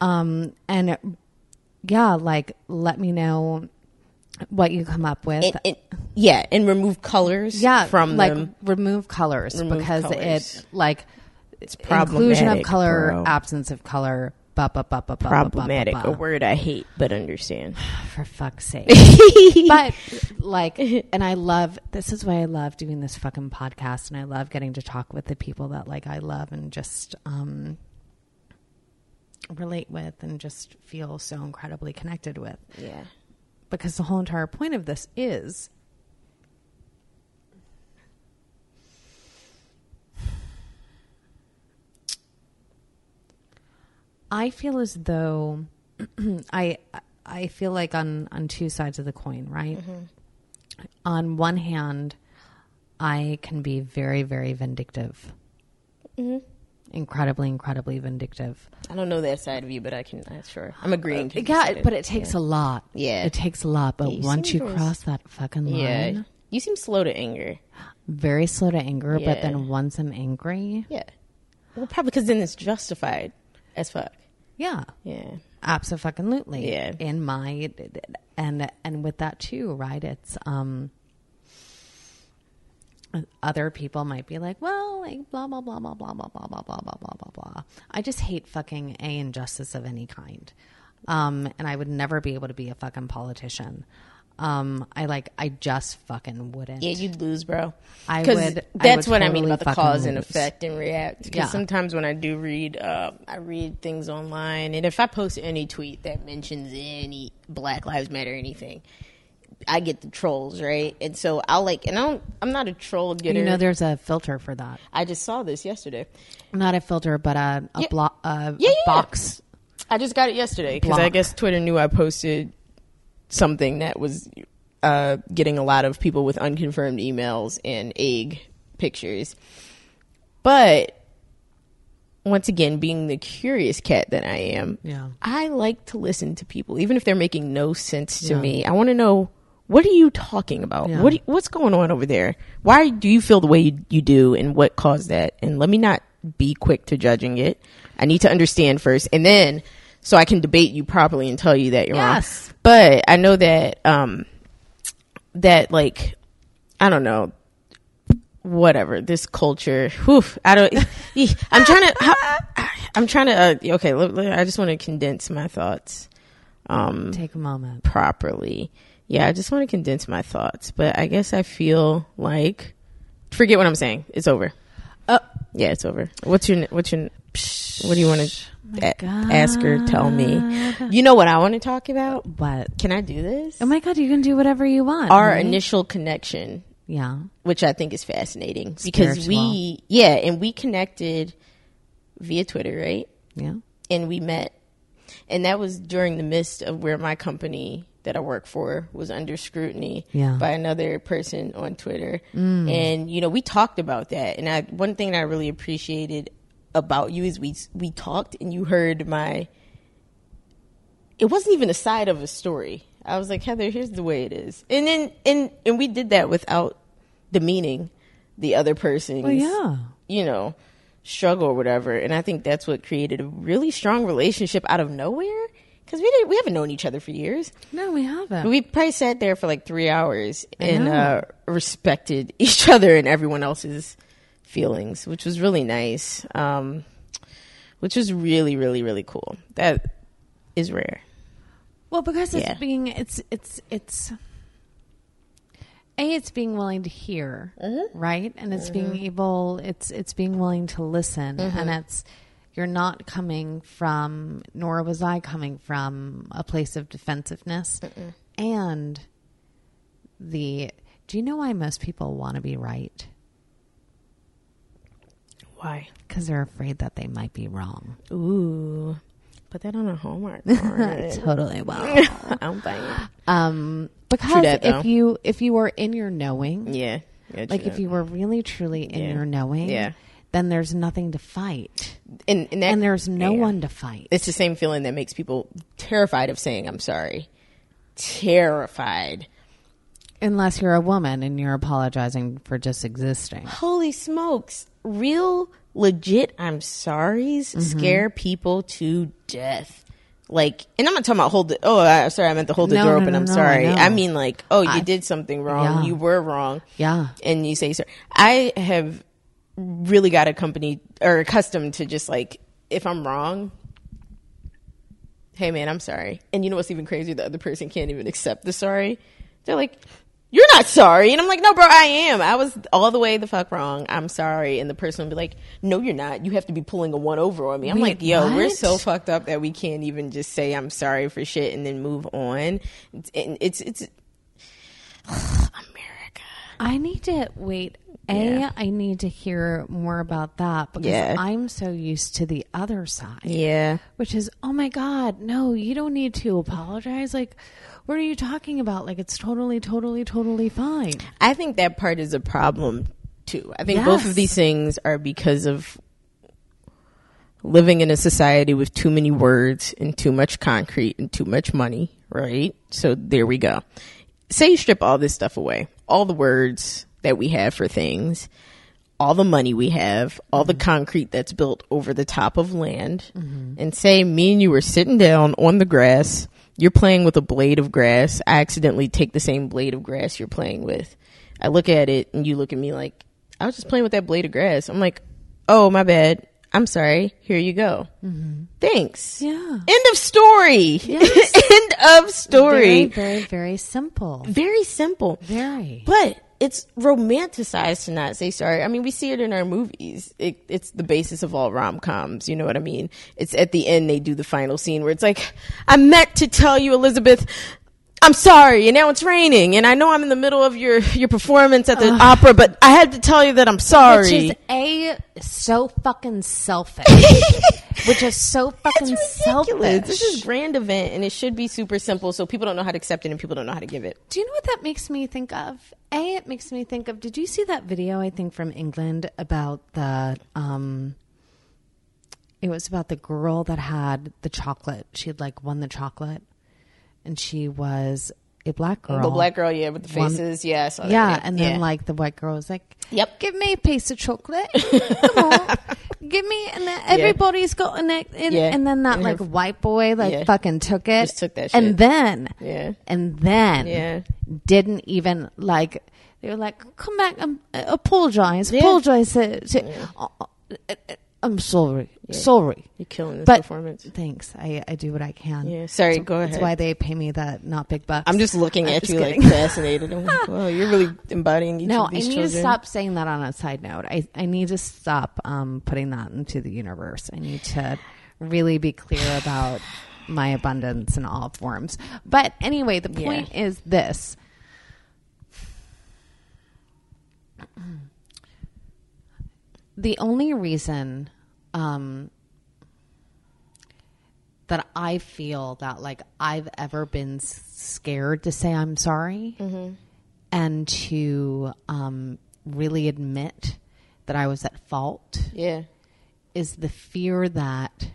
And yeah, like, let me know what you come up with. And remove colors from like, them. remove colors because colors. It's problematic, inclusion of color, bro. absence of color, Problematic, a word I hate but understand. For fuck's sake. But like, and this is why I love doing this fucking podcast, and I love getting to talk with the people that like I love and just relate with and just feel so incredibly connected with. Yeah. Because the whole entire point of this is I feel as though I feel like on two sides of the coin, right? Mm-hmm. On one hand, I can be very, very vindictive. Mm-hmm. Incredibly vindictive. I don't know that side of you, but I can. Sure, I'm agreeing to. Yeah, but it takes a lot. Yeah, it takes a lot. But once you cross that fucking line, you seem slow to anger. Very slow to anger, but then once I'm angry, well, probably because then it's justified as fuck. Yeah. Absolutely. Yeah. In my and with that too, right? It's other people might be like, well, like blah blah blah blah blah blah blah blah blah blah blah blah blah. I just hate fucking injustice of any kind. And I would never be able to be a fucking politician. I just fucking wouldn't. Yeah, you'd lose, bro. I would. That's what totally I mean about the cause and lose. effect and react. Because sometimes when I do read, I read things online, and if I post any tweet that mentions any Black Lives Matter or anything, I get the trolls, right? And so I'll I'm not a troll getter. You know, there's a filter for that. I just saw this yesterday. Not a filter, but a box. I just got it yesterday because I guess Twitter knew I posted something that was getting a lot of people with unconfirmed emails and egg pictures. But once again, being the curious cat that I am, I like to listen to people, even if they're making no sense to me. I want to know, what are you talking about? Yeah. What's going on over there? Why do you feel the way you do, and what caused that? And let me not be quick to judging it. I need to understand first, and then so I can debate you properly and tell you that you're wrong. But I know that that like, I don't know, whatever, this culture, I'm trying to okay, I just want to condense my thoughts. Take a moment. Properly. Yeah, I just want to condense my thoughts, but I guess I feel like, forget what I'm saying. It's over. Yeah, it's over. What do you want to ask her? Tell me. You know what I want to talk about? What? Can I do this? Oh my God, you can do whatever you want. Our initial connection. Yeah. Which I think is fascinating. Spiritual. Because we connected via Twitter, right? Yeah. And we met. And that was during the midst of where my company that I work for was under scrutiny by another person on Twitter. And, we talked about that. And one thing that I really appreciated about you is we talked and you heard it wasn't even a side of a story. I was like, Heather, here's the way it is. And then, and we did that without demeaning the other person's, struggle or whatever. And I think that's what created a really strong relationship out of nowhere. Because we haven't known each other for years. No, we haven't. We probably sat there for like 3 hours and respected each other and everyone else's feelings, which was really nice. Which was really, really, really cool. That is rare. Well, because it's being willing to hear, right? And it's being willing to listen, and you're not coming from, nor was I coming from, a place of defensiveness. And do you know why most people want to be right? Why? Because they're afraid that they might be wrong. Ooh. Put that on a Hallmark card. Totally. Well, I'm fine. Because if you were in your knowing, like if you were really truly in your knowing, then there's nothing to fight, and there's no one to fight. It's the same feeling that makes people terrified of saying I'm sorry. Terrified. Unless you're a woman and you're apologizing for just existing. Holy smokes. Real legit I'm sorry's scare people to death. Like, and I'm not talking about hold the, sorry, I meant to hold the door open. I'm sorry. I mean, like, you did something wrong. Yeah. You were wrong. Yeah. And you say sorry. I have really got accustomed to just like, if I'm wrong, hey man, I'm sorry. And you know what's even crazier? The other person can't even accept the sorry. They're like, you're not sorry. And I'm like, no, bro, I am. I was all the way the fuck wrong. I'm sorry. And the person will be like, no, you're not. You have to be pulling a one over on me. I'm like, yo, we're so fucked up that we can't even just say I'm sorry for shit and then move on. It's America. I need to wait. I need to hear more about that because I'm so used to the other side. Yeah. Which is, oh my God, no, you don't need to apologize. Like, what are you talking about? Like, it's totally, totally, totally fine. I think that part is a problem too. I think both of these things are because of living in a society with too many words and too much concrete and too much money, right? So there we go. Say you strip all this stuff away, all the words that we have for things, all the money we have, all the concrete that's built over the top of land, and say me and you were sitting down on the grass, you're playing with a blade of grass, I accidentally take the same blade of grass you're playing with. I look at it and you look at me like, I was just playing with that blade of grass. I'm like, oh, my bad. I'm sorry. Here you go. Thanks. Yeah. End of story. Yes. End of story. Very, very, very simple. Very simple. Very. But it's romanticized to not say sorry. I mean, we see it in our movies. It's the basis of all rom-coms. You know what I mean? It's at the end they do the final scene where it's like, I meant to tell you, Elizabeth, I'm sorry, and now it's raining, and I know I'm in the middle of your performance at the opera, but I had to tell you that I'm sorry. Which is so fucking selfish. Which is so fucking selfish. This is a grand event, and it should be super simple, so people don't know how to accept it, and people don't know how to give it. Do you know what that makes me think of? It makes me think of, did you see that video, I think, from England about the, it was about the girl that had the chocolate. She had, like, won the chocolate. And she was a black girl. The black girl, yeah, with the faces. Yeah, I saw that. Yeah, and then like the white girl was like, yep, give me a piece of chocolate. Come on. Give me, and then everybody's got an and then that like white boy fucking took it. Just took that shit. And then didn't even like, they were like, come back and apologize. I'm sorry. Yeah. Sorry. You're killing this performance. Thanks. I do what I can. Yeah. Sorry, go ahead. That's why they pay me that not big bucks. I'm just looking at you like fascinated. I'm like, wow, you're really embodying each of these children. I need to stop saying that on a side note. I need to stop putting that into the universe. I need to really be clear about my abundance in all forms. But anyway, the point is this. The only reason that I feel that like I've ever been scared to say I'm sorry and to really admit that I was at fault is the fear that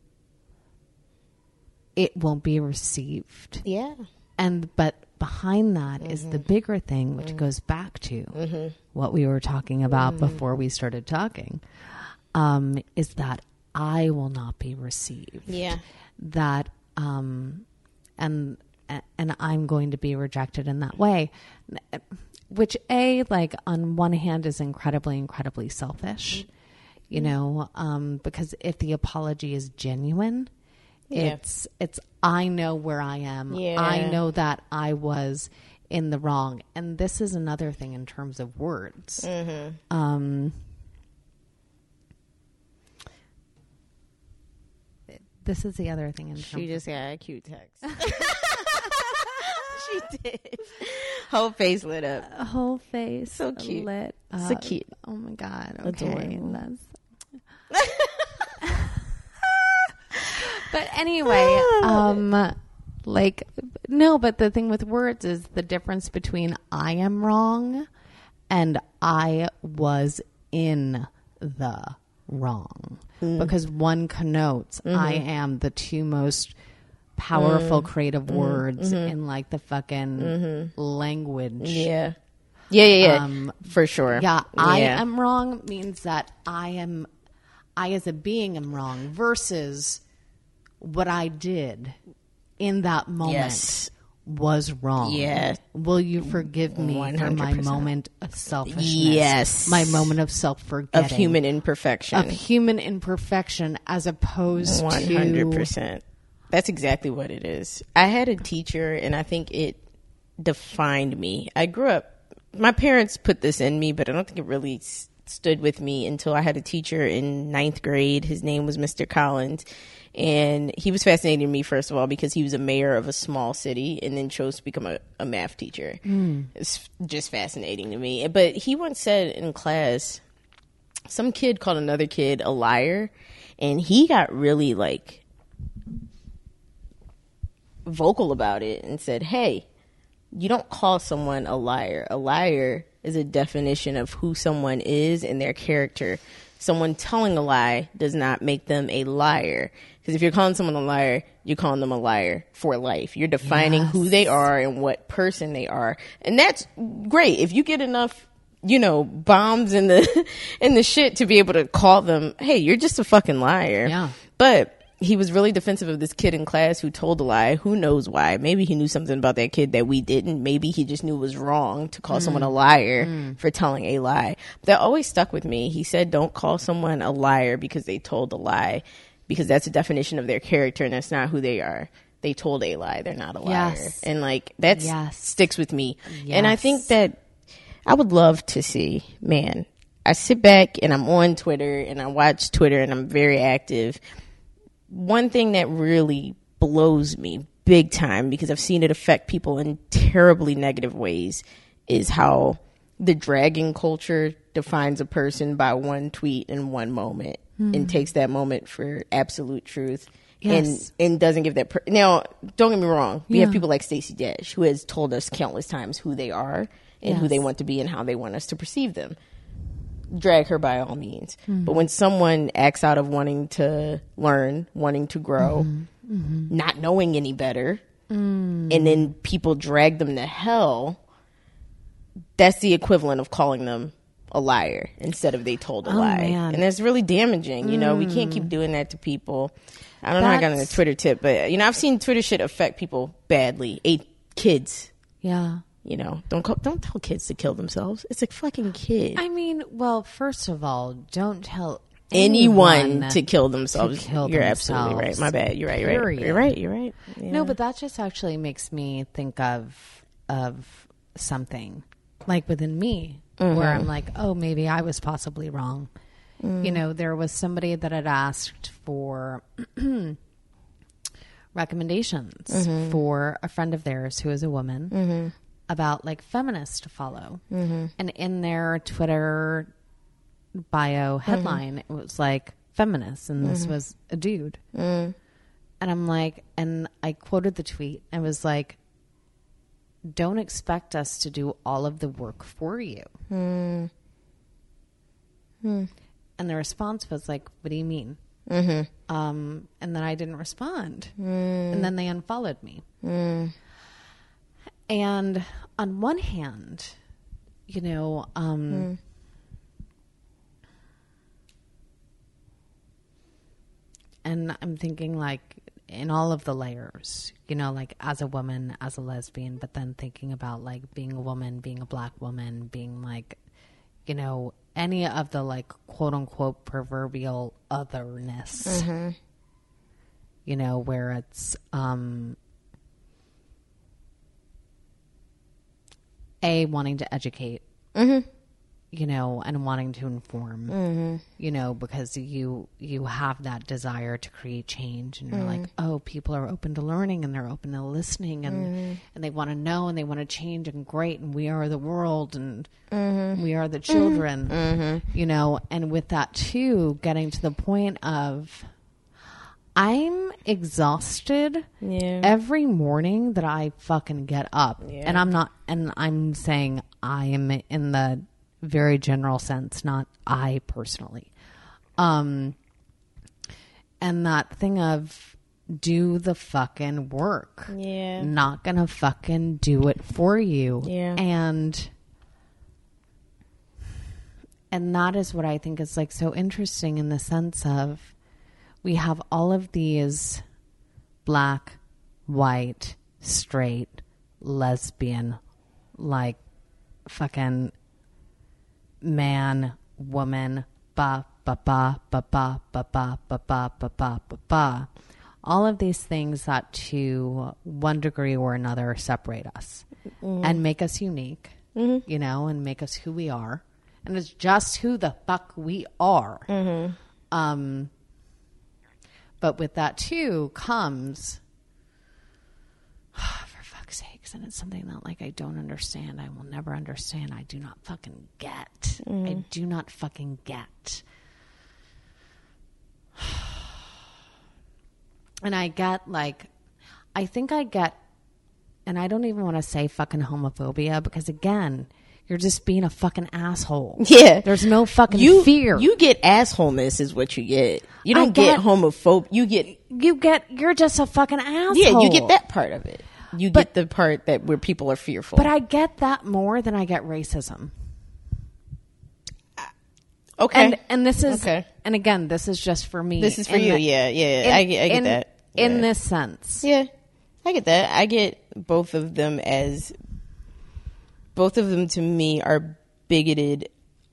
it won't be received. Yeah. But behind that is the bigger thing, which goes back to what we were talking about before we started talking, is that I will not be received. Yeah. That, and I'm going to be rejected in that way, which like on one hand is incredibly, incredibly selfish, you know, because if the apology is genuine, it's I know where I am. Yeah. I know that I was in the wrong. And this is another thing in terms of words. This is the other thing in terms She just got a cute text. She did. Whole face lit up. Whole face. So cute. Lit up. So cute. Oh my God. Okay. But anyway, like, no, but the thing with words is the difference between I am wrong and I was in the wrong. Because one connotes I am the two most powerful creative words in like the fucking language. Yeah. For sure. Yeah. I am wrong means that I as a being am wrong versus what I did in that moment was wrong. Yeah. Will you forgive me for my 100%. moment of selfishness? Yes. My moment of self-forgetting. Of human imperfection. Of human imperfection as opposed 100%. That's exactly what it is. I had a teacher, and I think it defined me. I grew up, my parents put this in me, but I don't think it really stood with me until I had a teacher in 9th grade. His name was Mr. Collins. And he was fascinating to me, first of all, because he was a mayor of a small city and then chose to become a math teacher. It's just fascinating to me. But he once said in class, some kid called another kid a liar, and he got really like vocal about it and said, hey, you don't call someone a liar. A liar is a definition of who someone is and their character. Someone telling a lie does not make them a liar. Because if you're calling someone a liar, you're calling them a liar for life. You're defining who they are and what person they are. And that's great. If you get enough, bombs in the shit to be able to call them, hey, you're just a fucking liar. Yeah. But he was really defensive of this kid in class who told a lie. Who knows why? Maybe he knew something about that kid that we didn't. Maybe he just knew it was wrong to call someone a liar for telling a lie. That always stuck with me. He said, don't call someone a liar because they told a lie, because that's a definition of their character and that's not who they are. They told a lie. They're not a liar. Yes. And that sticks with me. Yes. And I think that I would love to see, man, I sit back and I'm on Twitter and I watch Twitter and I'm very active. One thing that really blows me big time, because I've seen it affect people in terribly negative ways, is how the dragging culture defines a person by one tweet in one moment and takes that moment for absolute truth. Yes. And doesn't give that now, don't get me wrong, we have people like Stacey Dash who has told us countless times who they are and who they want to be and how they want us to perceive them. Drag her by all means. But when someone acts out of wanting to learn, wanting to grow, not knowing any better, and then people drag them to hell, that's the equivalent of calling them a liar instead of they told a lie. Man. And that's really damaging. We can't keep doing that to people. I don't know how I got on the Twitter tip, but I've seen Twitter shit affect people badly. Kids. Yeah. Don't tell kids to kill themselves. It's a fucking kid. I mean, well, first of all, don't tell anyone to kill themselves. to kill You're themselves. absolutely right. My bad. You're right. Period. You're right. You're right. Yeah. No, but that just actually makes me think of something like within me where I'm like, oh, maybe I was possibly wrong. There was somebody that had asked for recommendations for a friend of theirs who is a woman about like feminists to follow. And in their Twitter bio headline, it was like feminists, and this was a dude. And I'm like, and I quoted the tweet and was like, don't expect us to do all of the work for you. And the response was like, what do you mean? And then I didn't respond. And then they unfollowed me. And on one hand, and I'm thinking like in all of the layers, like as a woman, as a lesbian, but then thinking about like being a woman, being a black woman, being like, any of the like quote unquote proverbial otherness, where it's, wanting to educate, and wanting to inform, because you have that desire to create change, and you're like, oh, people are open to learning and they're open to listening, and they want to know and they want to change, and great, and we are the world, and we are the children, and with that too, getting to the point of I'm exhausted every morning that I fucking get up, and I'm saying I am in the very general sense, not I personally. And that thing of do the fucking work. Yeah. Not gonna fucking do it for you. Yeah. And that is what I think is like so interesting in the sense of we have all of these black, white, straight, lesbian, like fucking man, woman, ba ba ba ba ba ba ba ba ba ba ba ba ba. All of these things that to one degree or another separate us and make us unique, you know, and make us who we are. And it's just who the fuck we are. But with that too comes, for fuck's sakes, and it's something that like I don't understand. I will never understand. I do not fucking get. I do not fucking get. And I get like, I think I get, and I don't even want to say fucking homophobia because again, you're just being a fucking asshole. Yeah. There's no fucking fear. You get assholeness is what you get. You don't get homophobe. You're just a fucking asshole. Yeah, you get that part of it. You get the part that where people are fearful. But I get that more than I get racism. Okay. And this is, okay. And again, this is just for me. This is for you. Yeah. I get that. In Yeah. this sense. Yeah, I get that. I get both of them to me are bigoted,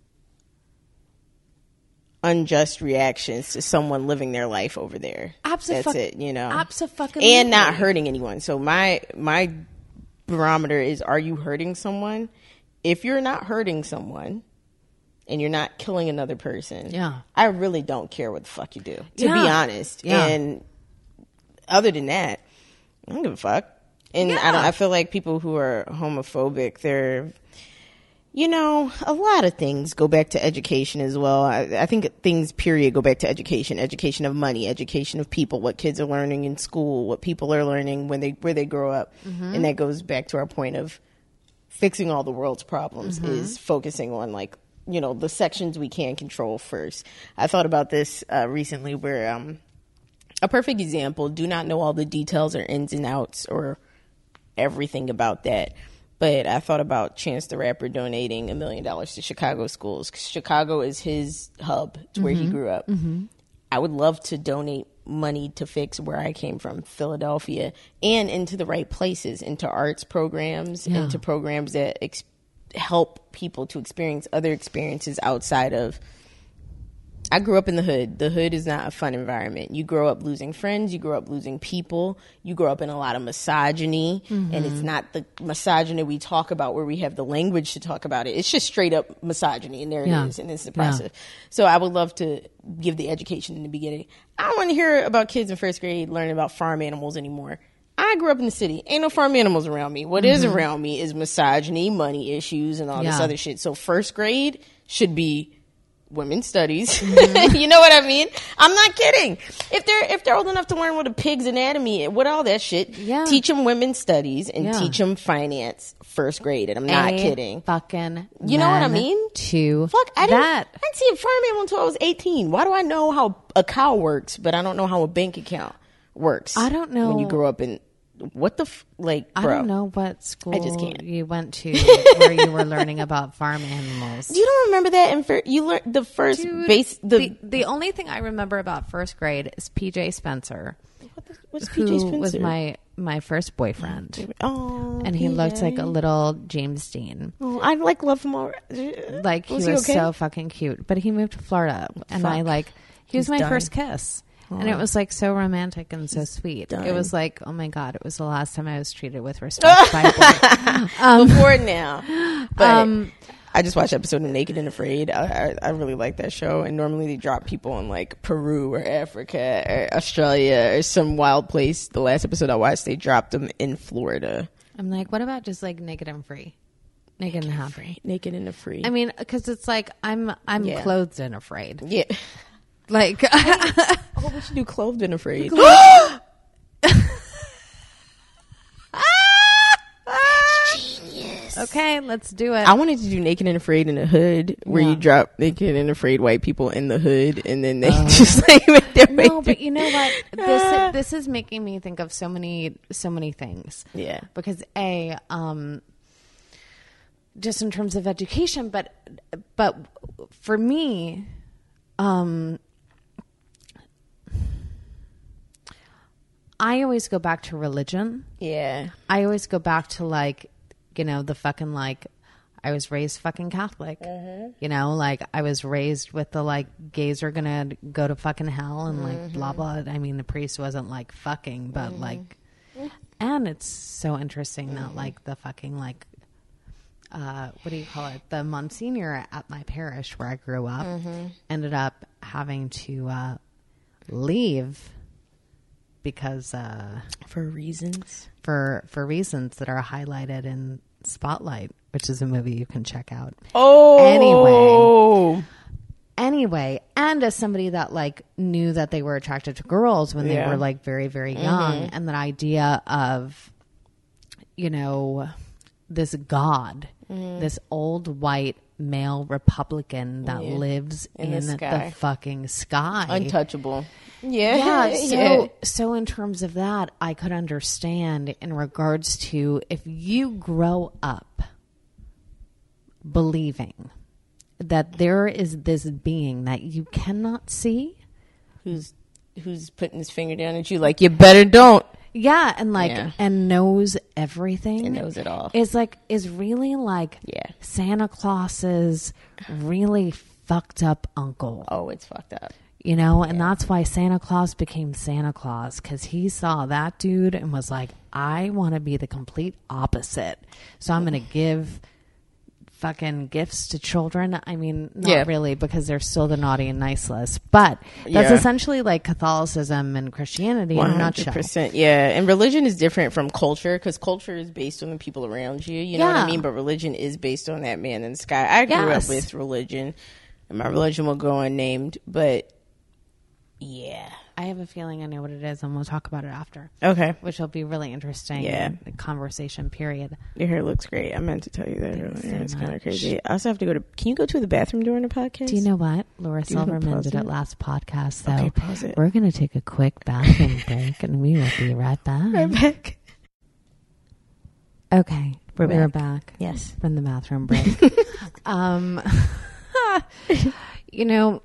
unjust reactions to someone living their life over there. Absolutely. That's it, you know. Absolutely. And not hurting anyone. So my barometer is, are you hurting someone? If you're not hurting someone and you're not killing another person, I really don't care what the fuck you do, to be honest. Yeah. And other than that, I don't give a fuck. And I feel like people who are homophobic, they're, you know, a lot of things go back to education as well. I think things, period, go back to education of money, education of people, what kids are learning in school, what people are learning where they grow up. And that goes back to our point of fixing all the world's problems is focusing on, like, you know, the sections we can control first. I thought about this recently where a perfect example, do not know all the details or ins and outs or everything about that, but I thought about Chance the Rapper donating $1 million to Chicago schools. Chicago is his hub. It's where he grew up. I would love to donate money to fix where I came from, Philadelphia, and into the right places, into arts programs, into programs that help people to experience other experiences outside of. I grew up in the hood. The hood is not a fun environment. You grow up losing friends. You grow up losing people. You grow up in a lot of misogyny. And it's not the misogyny we talk about where we have the language to talk about it. It's just straight up misogyny, and there it is, and it's the process. So I would love to give the education in the beginning. I don't want to hear about kids in first grade learning about farm animals anymore. I grew up in the city. Ain't no farm animals around me. What is around me is misogyny, money issues, and all this other shit. So first grade should be women's studies. You know what I mean? I'm not kidding. If they're old enough to learn what a pig's anatomy, what all that shit, teach them women's studies and teach them finance first grade. And I'm not kidding. Fucking, you know what I mean? I didn't see a farm animal until I was 18. Why do I know how a cow works, but I don't know how a bank account works? I don't know. When you grow up in what the bro. I don't know what school I just can't. you went to where you were learning about farm animals. You don't remember that? You learned the first base. The only thing I remember about first grade is PJ Spencer. What's who PJ Spencer? was my first boyfriend. Oh, and he looked like a little James Dean. Oh, I love him already. Like he was okay? So fucking cute. But he moved to Florida, and he was my first kiss. And it was like so romantic and so sweet. It was like, oh my God, it was the last time I was treated with respect by a boy. Before now. But I just watched an episode of Naked and Afraid. I really like that show. And normally they drop people in like Peru or Africa or Australia or some wild place. The last episode I watched, they dropped them in Florida. I'm like, what about just like Naked and Free? Naked and Happy. Naked and Free. I mean, because it's like I'm clothed and afraid. Yeah. Like, oh, we should do Clothed and Afraid. Genius. Okay, let's do it. I wanted to do Naked and Afraid in the hood, where you drop naked and afraid white people in the hood, and then they just like make their way. No, but you know what? This is making me think of so many things. Yeah, because just in terms of education, but for me, I always go back to religion. Yeah. I always go back to like, you know, the fucking like, I was raised fucking Catholic. You know, like I was raised with the like gays are gonna go to fucking hell and like blah blah. I mean, the priest wasn't like fucking, but like, and it's so interesting that like the fucking like, what do you call it? The Monsignor at my parish where I grew up ended up having to leave because For reasons. for reasons that are highlighted in Spotlight, which is a movie you can check out. Oh. Anyway, and as somebody that like knew that they were attracted to girls when they were like very, very young, and that idea of, you know, this God, this old white male Republican that lives in the sky. fucking sky. Untouchable. Yeah. Yeah. So in terms of that, I could understand in regards to if you grow up believing that there is this being that you cannot see. Who's putting his finger down at you like, you better don't. Yeah. And like, Yeah. and knows everything. It knows it all. Is really like Santa Claus's really fucked up uncle. Oh, it's fucked up. You know, and that's why Santa Claus became Santa Claus, because he saw that dude and was like, I want to be the complete opposite. So I'm going to give fucking gifts to children. I mean, not really, because they're still the naughty and nice list. But that's essentially like Catholicism and Christianity in a nutshell. 100%. Yeah. And religion is different from culture, because culture is based on the people around you. You know what I mean? But religion is based on that man in the sky. I grew up with religion, and my religion will go unnamed, but yeah. I have a feeling I know what it is, and we'll talk about it after. Okay. Which will be really interesting. Yeah. Conversation period. Your hair looks great. I meant to tell you that Thanks earlier. so It's kind of much. crazy. I also have to go to... Can you go to the bathroom during the podcast? Do you know what? Laura Do you wanna Silverman pause did it? it last podcast, so Okay, pause it. we're going to take a quick bathroom break, and we will be right back. Right back. Okay, we're back. Yes. From the bathroom break. You know,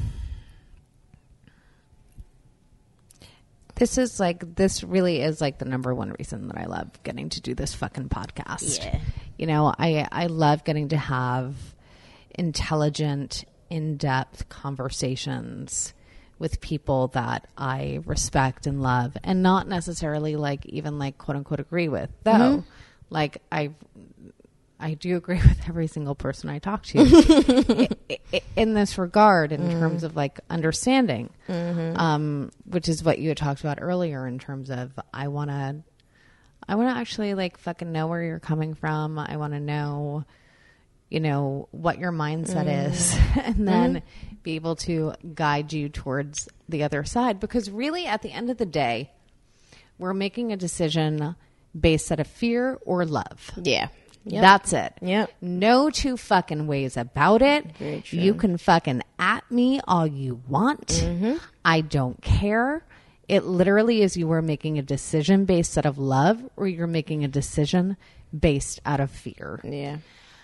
this really is like the number one reason that I love getting to do this fucking podcast. Yeah. You know, I love getting to have intelligent, in-depth conversations with people that I respect and love, and not necessarily like even like quote unquote agree with, though. Like I do agree with every single person I talk to in this regard, in terms of like understanding, which is what you had talked about earlier in terms of I want to actually like fucking know where you're coming from. I want to know, you know, what your mindset is, and then be able to guide you towards the other side. Because really, at the end of the day, we're making a decision based out of fear or love. Yeah. Yep. That's it. Yep. No two fucking ways about it. Very true. You can fucking at me all you want. I don't care. It literally is you are making a decision based out of love, or you're making a decision based out of fear. Yeah.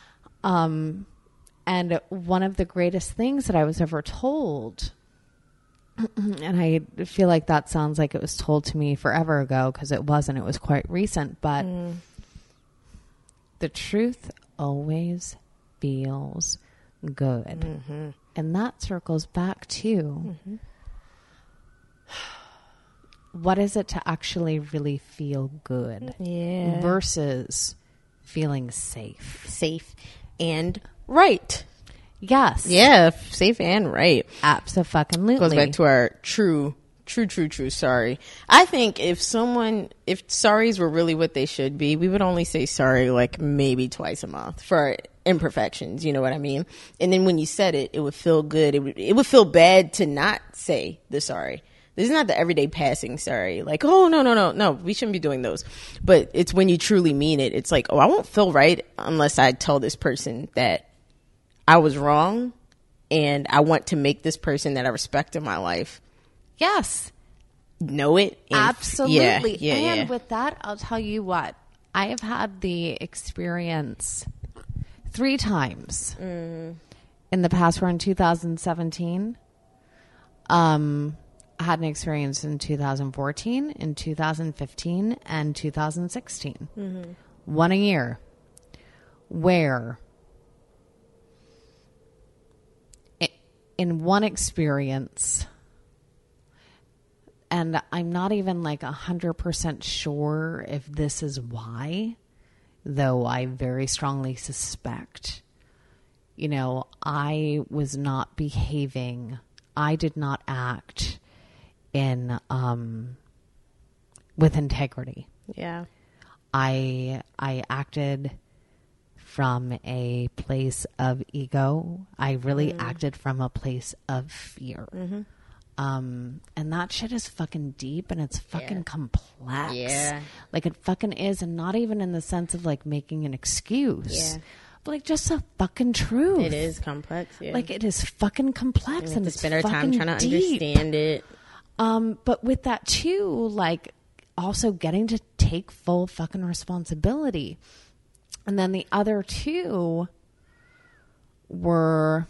And one of the greatest things that I was ever told, and I feel like that sounds like it was told to me forever ago, because it wasn't. It was quite recent, but the truth always feels good. And that circles back to what is it to actually really feel good versus feeling safe. Safe and right. Yes. Yeah, safe and right. Abso-fucking-lutely. Goes back to our true sorry. I think if sorries were really what they should be, we would only say sorry like maybe twice a month for our imperfections, you know what I mean? And then when you said it, it would feel good. It would feel bad to not say the sorry. This is not the everyday passing sorry. Like, oh, no, we shouldn't be doing those. But it's when you truly mean it. It's like, oh, I won't feel right unless I tell this person that I was wrong, and I want to make this person that I respect in my life Yes. know it. Absolutely. Yeah. With that, I'll tell you what. I have had the experience 3 times in the past. We're in 2017. had an experience in 2014, in 2015, and 2016. Mm-hmm. One a year. Where in one experience, and I'm not even like 100% sure if this is why, though I very strongly suspect, you know, I was not behaving. I did not act in with integrity. Yeah. I acted from a place of ego. I really acted from a place of fear. Mm-hmm. And that shit is fucking deep and it's fucking complex. Yeah. Like it fucking is. And not even in the sense of like making an excuse. Yeah. But like just the fucking truth. It is complex. Yeah. Like it is fucking complex and it's spend our fucking time trying to deep. understand it. But with that too, like also getting to take full fucking responsibility. And then the other two were,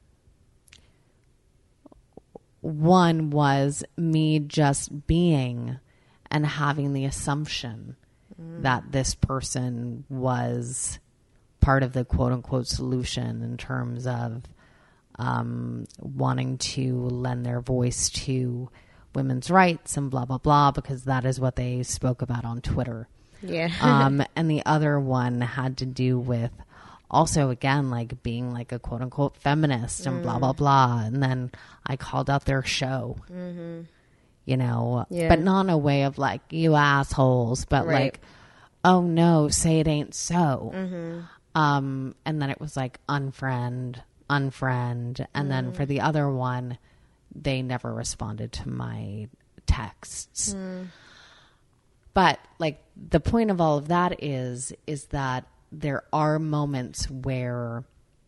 one was me just being and having the assumption that this person was part of the quote unquote solution in terms of wanting to lend their voice to women's rights and blah, blah, blah, because that is what they spoke about on Twitter. Yeah. And the other one had to do with also, again, like being like a quote unquote feminist and blah, blah, blah. And then I called out their show, you know, but not in a way of like, you assholes, but like, oh no, say it ain't so. And then it was like unfriend. And then for the other one, they never responded to my texts. But like the point of all of that is that there are moments where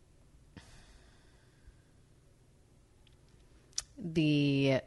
they're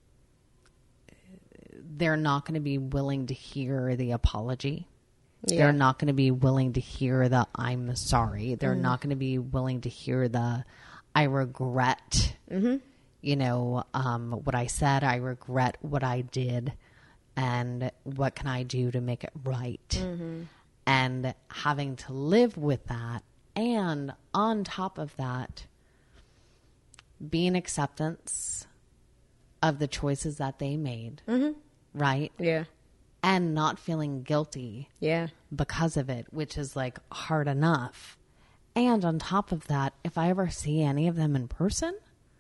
not going to be willing to hear the apology. Yeah. They're not going to be willing to hear the I'm sorry. They're not going to be willing to hear the I regret, you know, what I said. I regret what I did. And what can I do to make it right? And having to live with that. And on top of that, being acceptance of the choices that they made. Right? Yeah. And not feeling guilty. Yeah. Because of it, which is like hard enough. And on top of that, if I ever see any of them in person,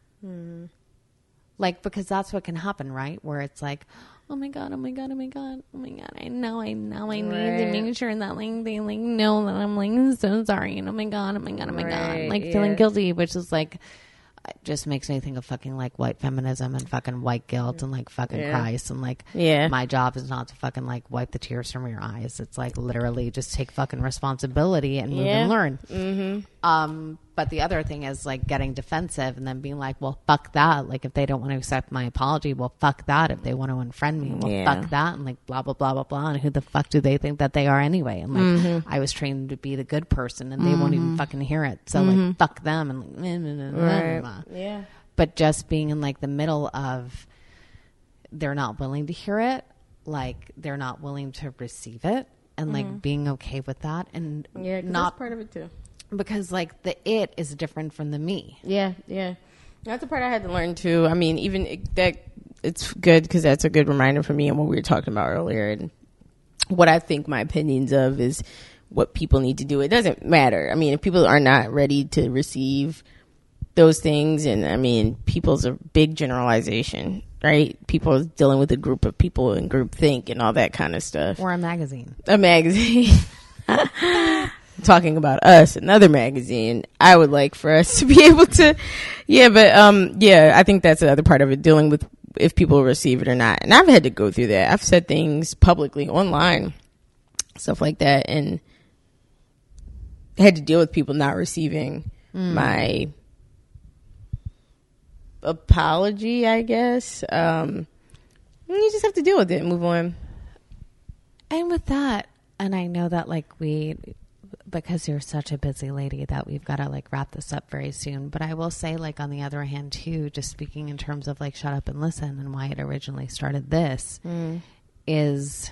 like, because that's what can happen, right? Where it's like, oh my God, I know, I need to make sure that like they like know that I'm like so sorry, and oh my God, like feeling guilty, which is like, it just makes me think of fucking like white feminism and fucking white guilt and like fucking Christ and like my job is not to fucking like wipe the tears from your eyes. It's like literally just take fucking responsibility and move and learn. But the other thing is like getting defensive and then being like, well, fuck that. Like if they don't want to accept my apology, well, fuck that. If they want to unfriend me, well, fuck that. And like blah, blah, blah, blah, blah. And who the fuck do they think that they are anyway? And like I was trained to be the good person and they won't even fucking hear it. So like fuck them and like, yeah. But just being in like the middle of they're not willing to hear it, like they're not willing to receive it and like being okay with that and not part of it too. Because like the it is different from the me. Yeah. That's the part I had to learn too. I mean, even that it's good because that's a good reminder for me and what we were talking about earlier. And what I think my opinions of is what people need to do. It doesn't matter. I mean, if people are not ready to receive those things, and I mean, people's a big generalization, right? People dealing with a group of people and group think and all that kind of stuff. Or a magazine. Talking about us, another magazine. I would like for us to be able to, I think that's the other part of it, dealing with if people receive it or not. And I've had to go through that. I've said things publicly online, stuff like that, and had to deal with people not receiving my apology, I guess. You just have to deal with it and move on. And with that, and I know that like we because you're such a busy lady that we've got to like wrap this up very soon. But I will say, like, on the other hand too, just speaking in terms of like Shut Up and Listen and why it originally started this is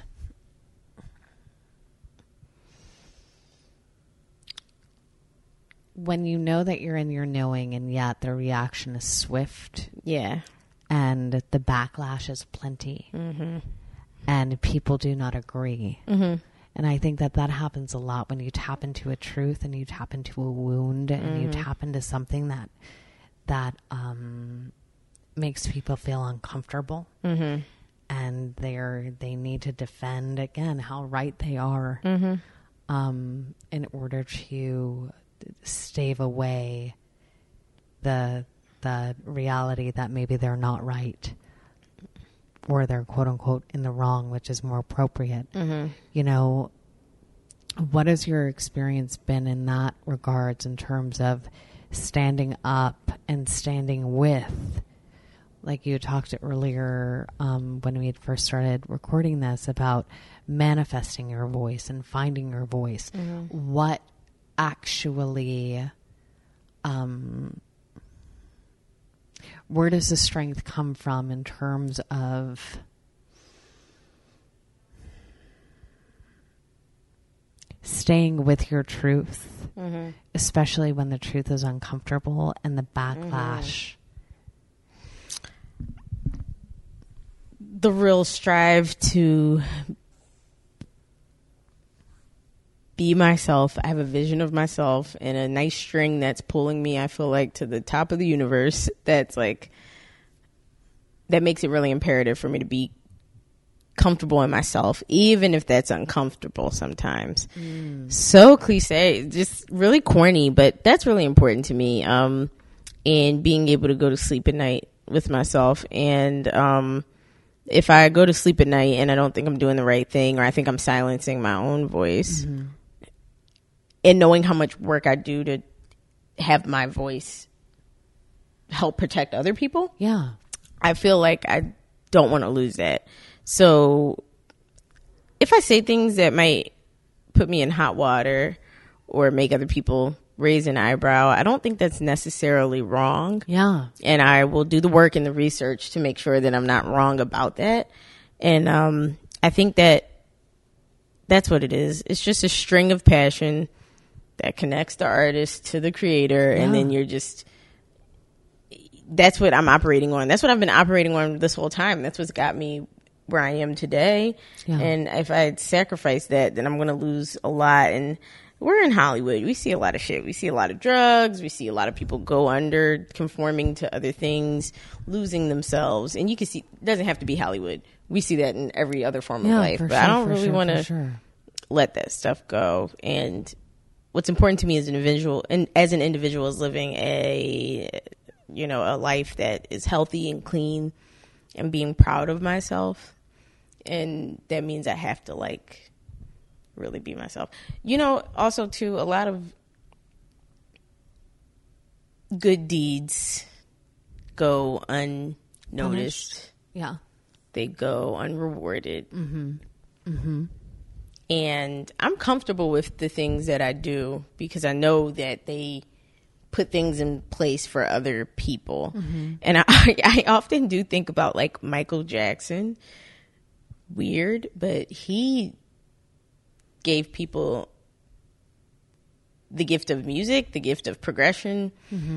when you know that you're in your knowing and yet the reaction is swift. Yeah. And the backlash is plenty. And people do not agree. And I think that that happens a lot when you tap into a truth and you tap into a wound and you tap into something that makes people feel uncomfortable. And they need to defend, again, how right they are in order to stave away the reality that maybe they're not right or they're quote unquote in the wrong, which is more appropriate. You know, what has your experience been in that regards in terms of standing up and standing with, like you talked earlier when we had first started recording this, about manifesting your voice and finding your voice? What actually, where does the strength come from in terms of staying with your truth, especially when the truth is uncomfortable and the backlash? The real strive to be myself. I have a vision of myself and a nice string that's pulling me, I feel like, to the top of the universe. That's like, that makes it really imperative for me to be comfortable in myself, even if that's uncomfortable sometimes. So cliche, just really corny, but that's really important to me. And being able to go to sleep at night with myself. And if I go to sleep at night and I don't think I'm doing the right thing, or I think I'm silencing my own voice, and knowing how much work I do to have my voice help protect other people, I feel like I don't want to lose that. So if I say things that might put me in hot water or make other people raise an eyebrow, I don't think that's necessarily wrong. And I will do the work and the research to make sure that I'm not wrong about that. And I think that that's what it is. It's just a string of passion that connects the artist to the creator. And then you're just, that's what I'm operating on. That's what I've been operating on this whole time. That's what's got me where I am today. And if I sacrifice that, then I'm going to lose a lot. And we're in Hollywood. We see a lot of shit. We see a lot of drugs. We see a lot of people go under, conforming to other things, losing themselves. And you can see, it doesn't have to be Hollywood. We see that in every other form of life. But I don't really want to let that stuff go. And what's important to me as an individual, is living a life that is healthy and clean and being proud of myself. And that means I have to like really be myself. You know, also too, a lot of good deeds go unnoticed. They go unrewarded. And I'm comfortable with the things that I do because I know that they put things in place for other people. And I often do think about like Michael Jackson. Weird, but he gave people the gift of music, the gift of progression.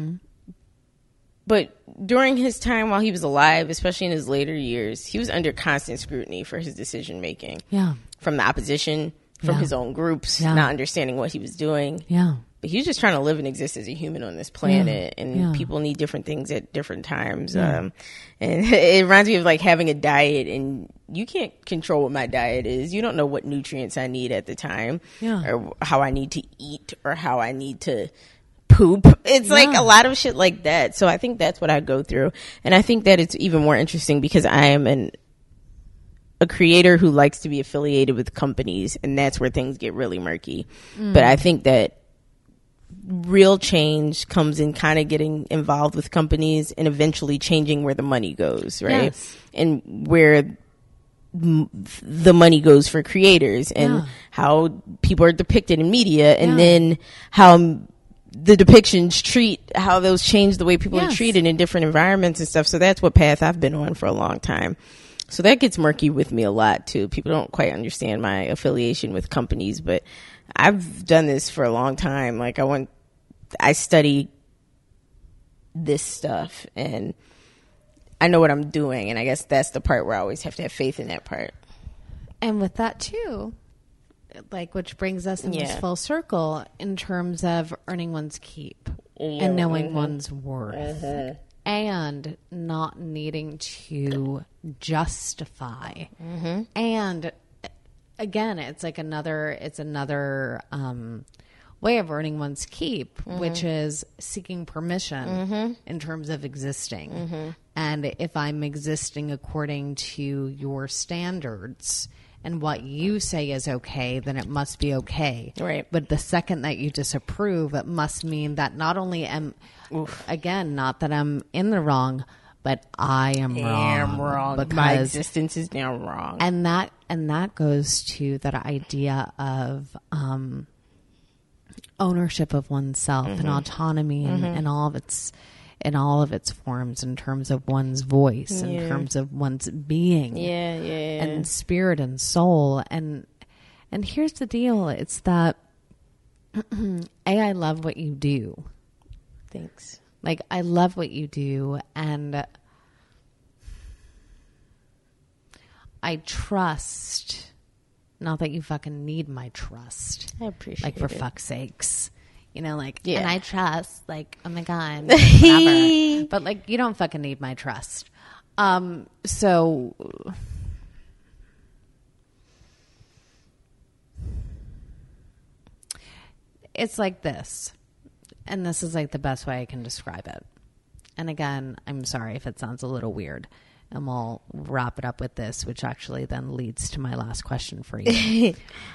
But during his time while he was alive, especially in his later years, he was under constant scrutiny for his decision making. From the opposition, from his own groups, not understanding what he was doing. But he was just trying to live and exist as a human on this planet, and people need different things at different times. And it reminds me of like having a diet, and you can't control what my diet is. You don't know what nutrients I need at the time, or how I need to eat, or how I need to poop. It's like a lot of shit like that. So I think that's what I go through, and I think that it's even more interesting because I am a creator who likes to be affiliated with companies, and that's where things get really murky. But I think that real change comes in kind of getting involved with companies and eventually changing where the money goes, right? And where the money goes for creators and how people are depicted in media, and then how the depictions how those change the way people are treated in different environments and stuff. So that's what path I've been on for a long time. So that gets murky with me a lot too. People don't quite understand my affiliation with companies, but I've done this for a long time. Like I study this stuff and I know what I'm doing. And I guess that's the part where I always have to have faith in that part. And with that too, like, which brings us in this full circle in terms of earning one's keep and knowing one's worth and not needing to justify. And again, it's like another way of earning one's keep, which is seeking permission in terms of existing. And if I'm existing according to your standards and what you say is okay, then it must be okay. Right. But the second that you disapprove, it must mean that not only again, not that I'm in the wrong, but I am wrong. Because my existence is now wrong. And that goes to that idea of ownership of oneself and autonomy and all of its forms, in terms of one's voice, in terms of one's being, and spirit and soul. And here's the deal: it's that I love what you do. Thanks. Like, I love what you do, and I trust. Not that you fucking need my trust. I appreciate it. Like, for fuck's sakes. You know, like, yeah. And I trust, like, oh my God, whatever. But, like, you don't fucking need my trust. So it's like this. And this is, like, the best way I can describe it. And again, I'm sorry if it sounds a little weird. And we'll wrap it up with this, which actually then leads to my last question for you.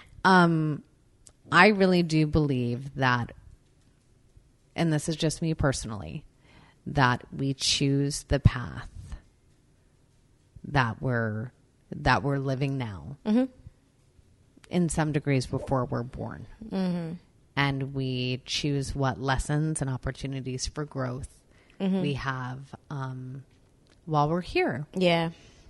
I really do believe that, and this is just me personally, that we choose the path that we're living now in some degrees before we're born. And we choose what lessons and opportunities for growth we have while we're here. Yeah.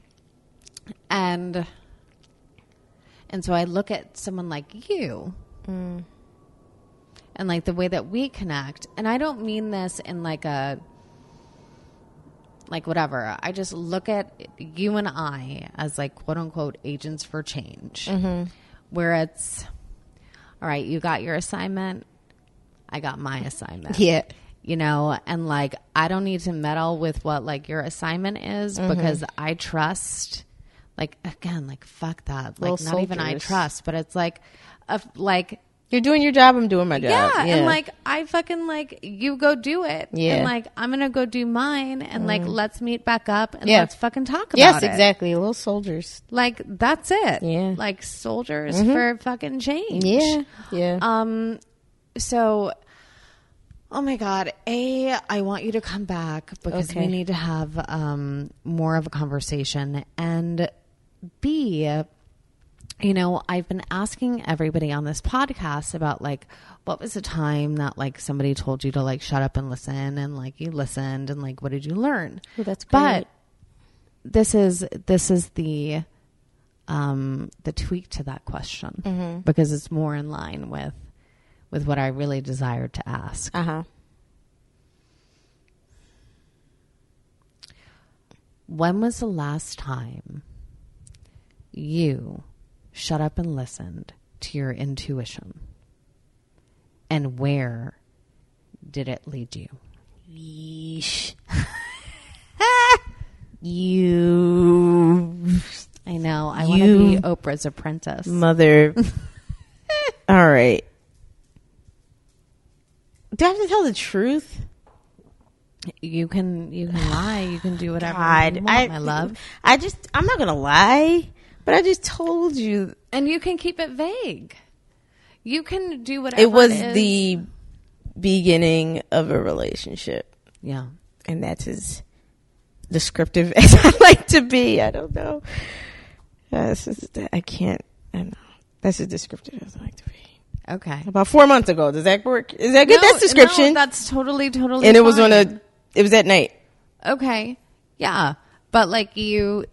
And so I look at someone like you and like the way that we connect, and I don't mean this in like a, like whatever. I just look at you and I as like quote unquote agents for change, where it's, all right, you got your assignment, I got my assignment. Yeah. You know, and like, I don't need to meddle with what like your assignment is because I trust, like, again, like, fuck that. Like, not even I trust, but it's like, like, you're doing your job, I'm doing my job. Yeah. And like, I fucking like, you go do it. Yeah. And like, I'm going to go do mine, and like, let's meet back up and let's fucking talk about it. Yes, exactly. Little soldiers. Like, that's it. Yeah. Like, soldiers for fucking change. Yeah. Yeah. So, oh my God, I want you to come back because we need to have more of a conversation. And B, you know, I've been asking everybody on this podcast about like, what was the time that like somebody told you to like shut up and listen, and like you listened, and like, what did you learn? Oh, that's great. But this is the tweak to that question because it's more in line with what I really desired to ask. When was the last time you shut up and listened to your intuition? And where did it lead you? Yeesh. I know. I want to be Oprah's apprentice. Mother. All right. Do I have to tell the truth? You can lie. You can do whatever God, you want, my love. I'm not going to lie, but I just told you. And you can keep it vague. You can do whatever it was. It is. The beginning of a relationship. Yeah. And that's as descriptive as I like to be. I don't know. I can't. I know. That's as descriptive as I like to be. Okay. About 4 months ago. Does that work? Is that good? No, That's description. No, that's totally And it was fine. it was at night. Okay. Yeah. But you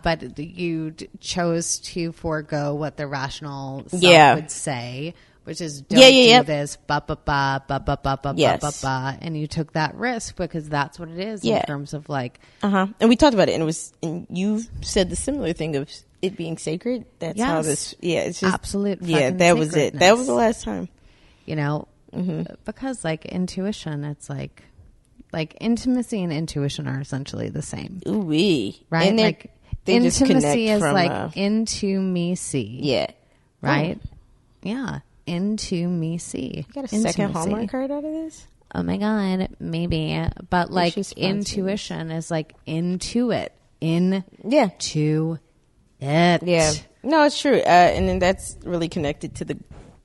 chose to forego what the rational self would say, which is don't do this, Yes. and you took that risk because that's what it is in terms of like. And we talked about it, and you said the similar thing of it being sacred. That's how this. Yeah, it's just absolute. Yeah, that was it. That was the last time. You know, because like intuition, it's like intimacy and intuition are essentially the same. Ooh wee, right? And like they intimacy is from, like into me see. Yeah. Right. Oh. Yeah. Into me see. You got a second Hallmark card out of this? Oh my God, maybe. But like intuition is like into it. Into it. Yeah. No, it's true. And then that's really connected to the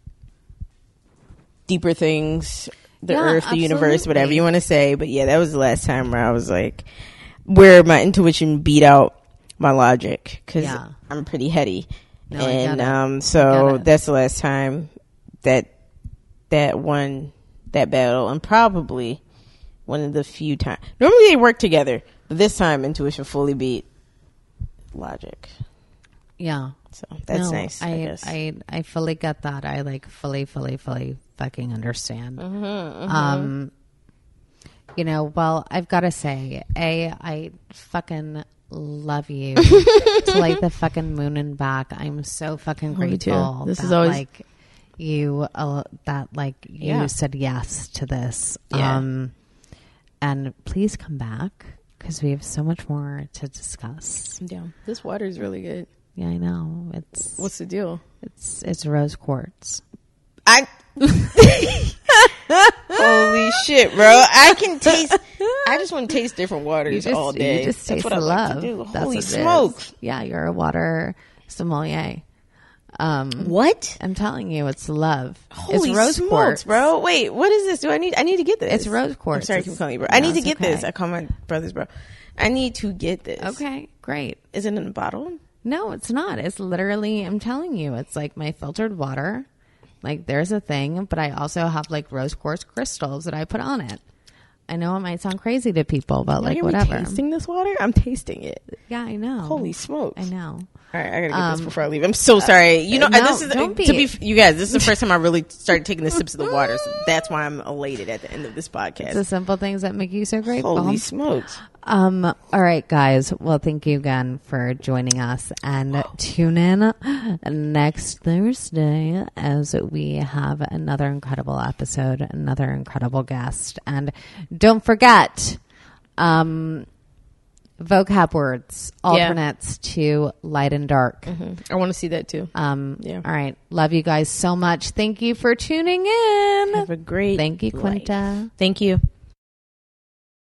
deeper things, the earth, the universe, whatever you want to say. But yeah, that was the last time where I was like, where my intuition beat out my logic because I'm pretty heady. No, and so that's the last time that won that battle, and probably one of the few times. Normally they work together, but this time intuition fully beat logic. Yeah, so that's nice. I guess. I fully get that. I like fully fucking understand. You know, well, I've got to say, I fucking love you to like the fucking moon and back. I'm so fucking grateful. This is always like you you said yes to this. And please come back because we have so much more to discuss. Yeah, this water is really good. Yeah, I know. What's the deal? It's rose quartz. Holy shit, bro! I can taste. I just want to taste different waters all day. You just That's taste what the I love. like to do. That's Holy smokes! Yeah, you're a water sommelier. What? I'm telling you, it's love. Holy it's rose smokes, quartz, bro. Wait, what is this? I need to get this. It's rose quartz. I'm sorry, I keep calling you bro. I need to get this. I call my brothers bro. I need to get this. Okay, great. Is it in a bottle? No, it's not. It's literally, I'm telling you, it's like my filtered water. Like there's a thing, but I also have like rose quartz crystals that I put on it. I know it might sound crazy to people, but like whatever. Tasting this water? I'm tasting it. Yeah, I know. Holy smokes. I know. All right, I gotta get this before I leave. I'm so sorry. You know, this is don't be. You guys, this is the first time I really started taking the sips of the water, so that's why I'm elated at the end of this podcast. It's the simple things that make you so grateful. Holy smokes. All right, guys. Well, thank you again for joining us, and tune in next Thursday as we have another incredible episode, another incredible guest, and don't forget, vocab words, alternates to light and dark. I want to see that too. All right. Love you guys so much. Thank you for tuning in. Have a great Thank you, Quinta. Thank you.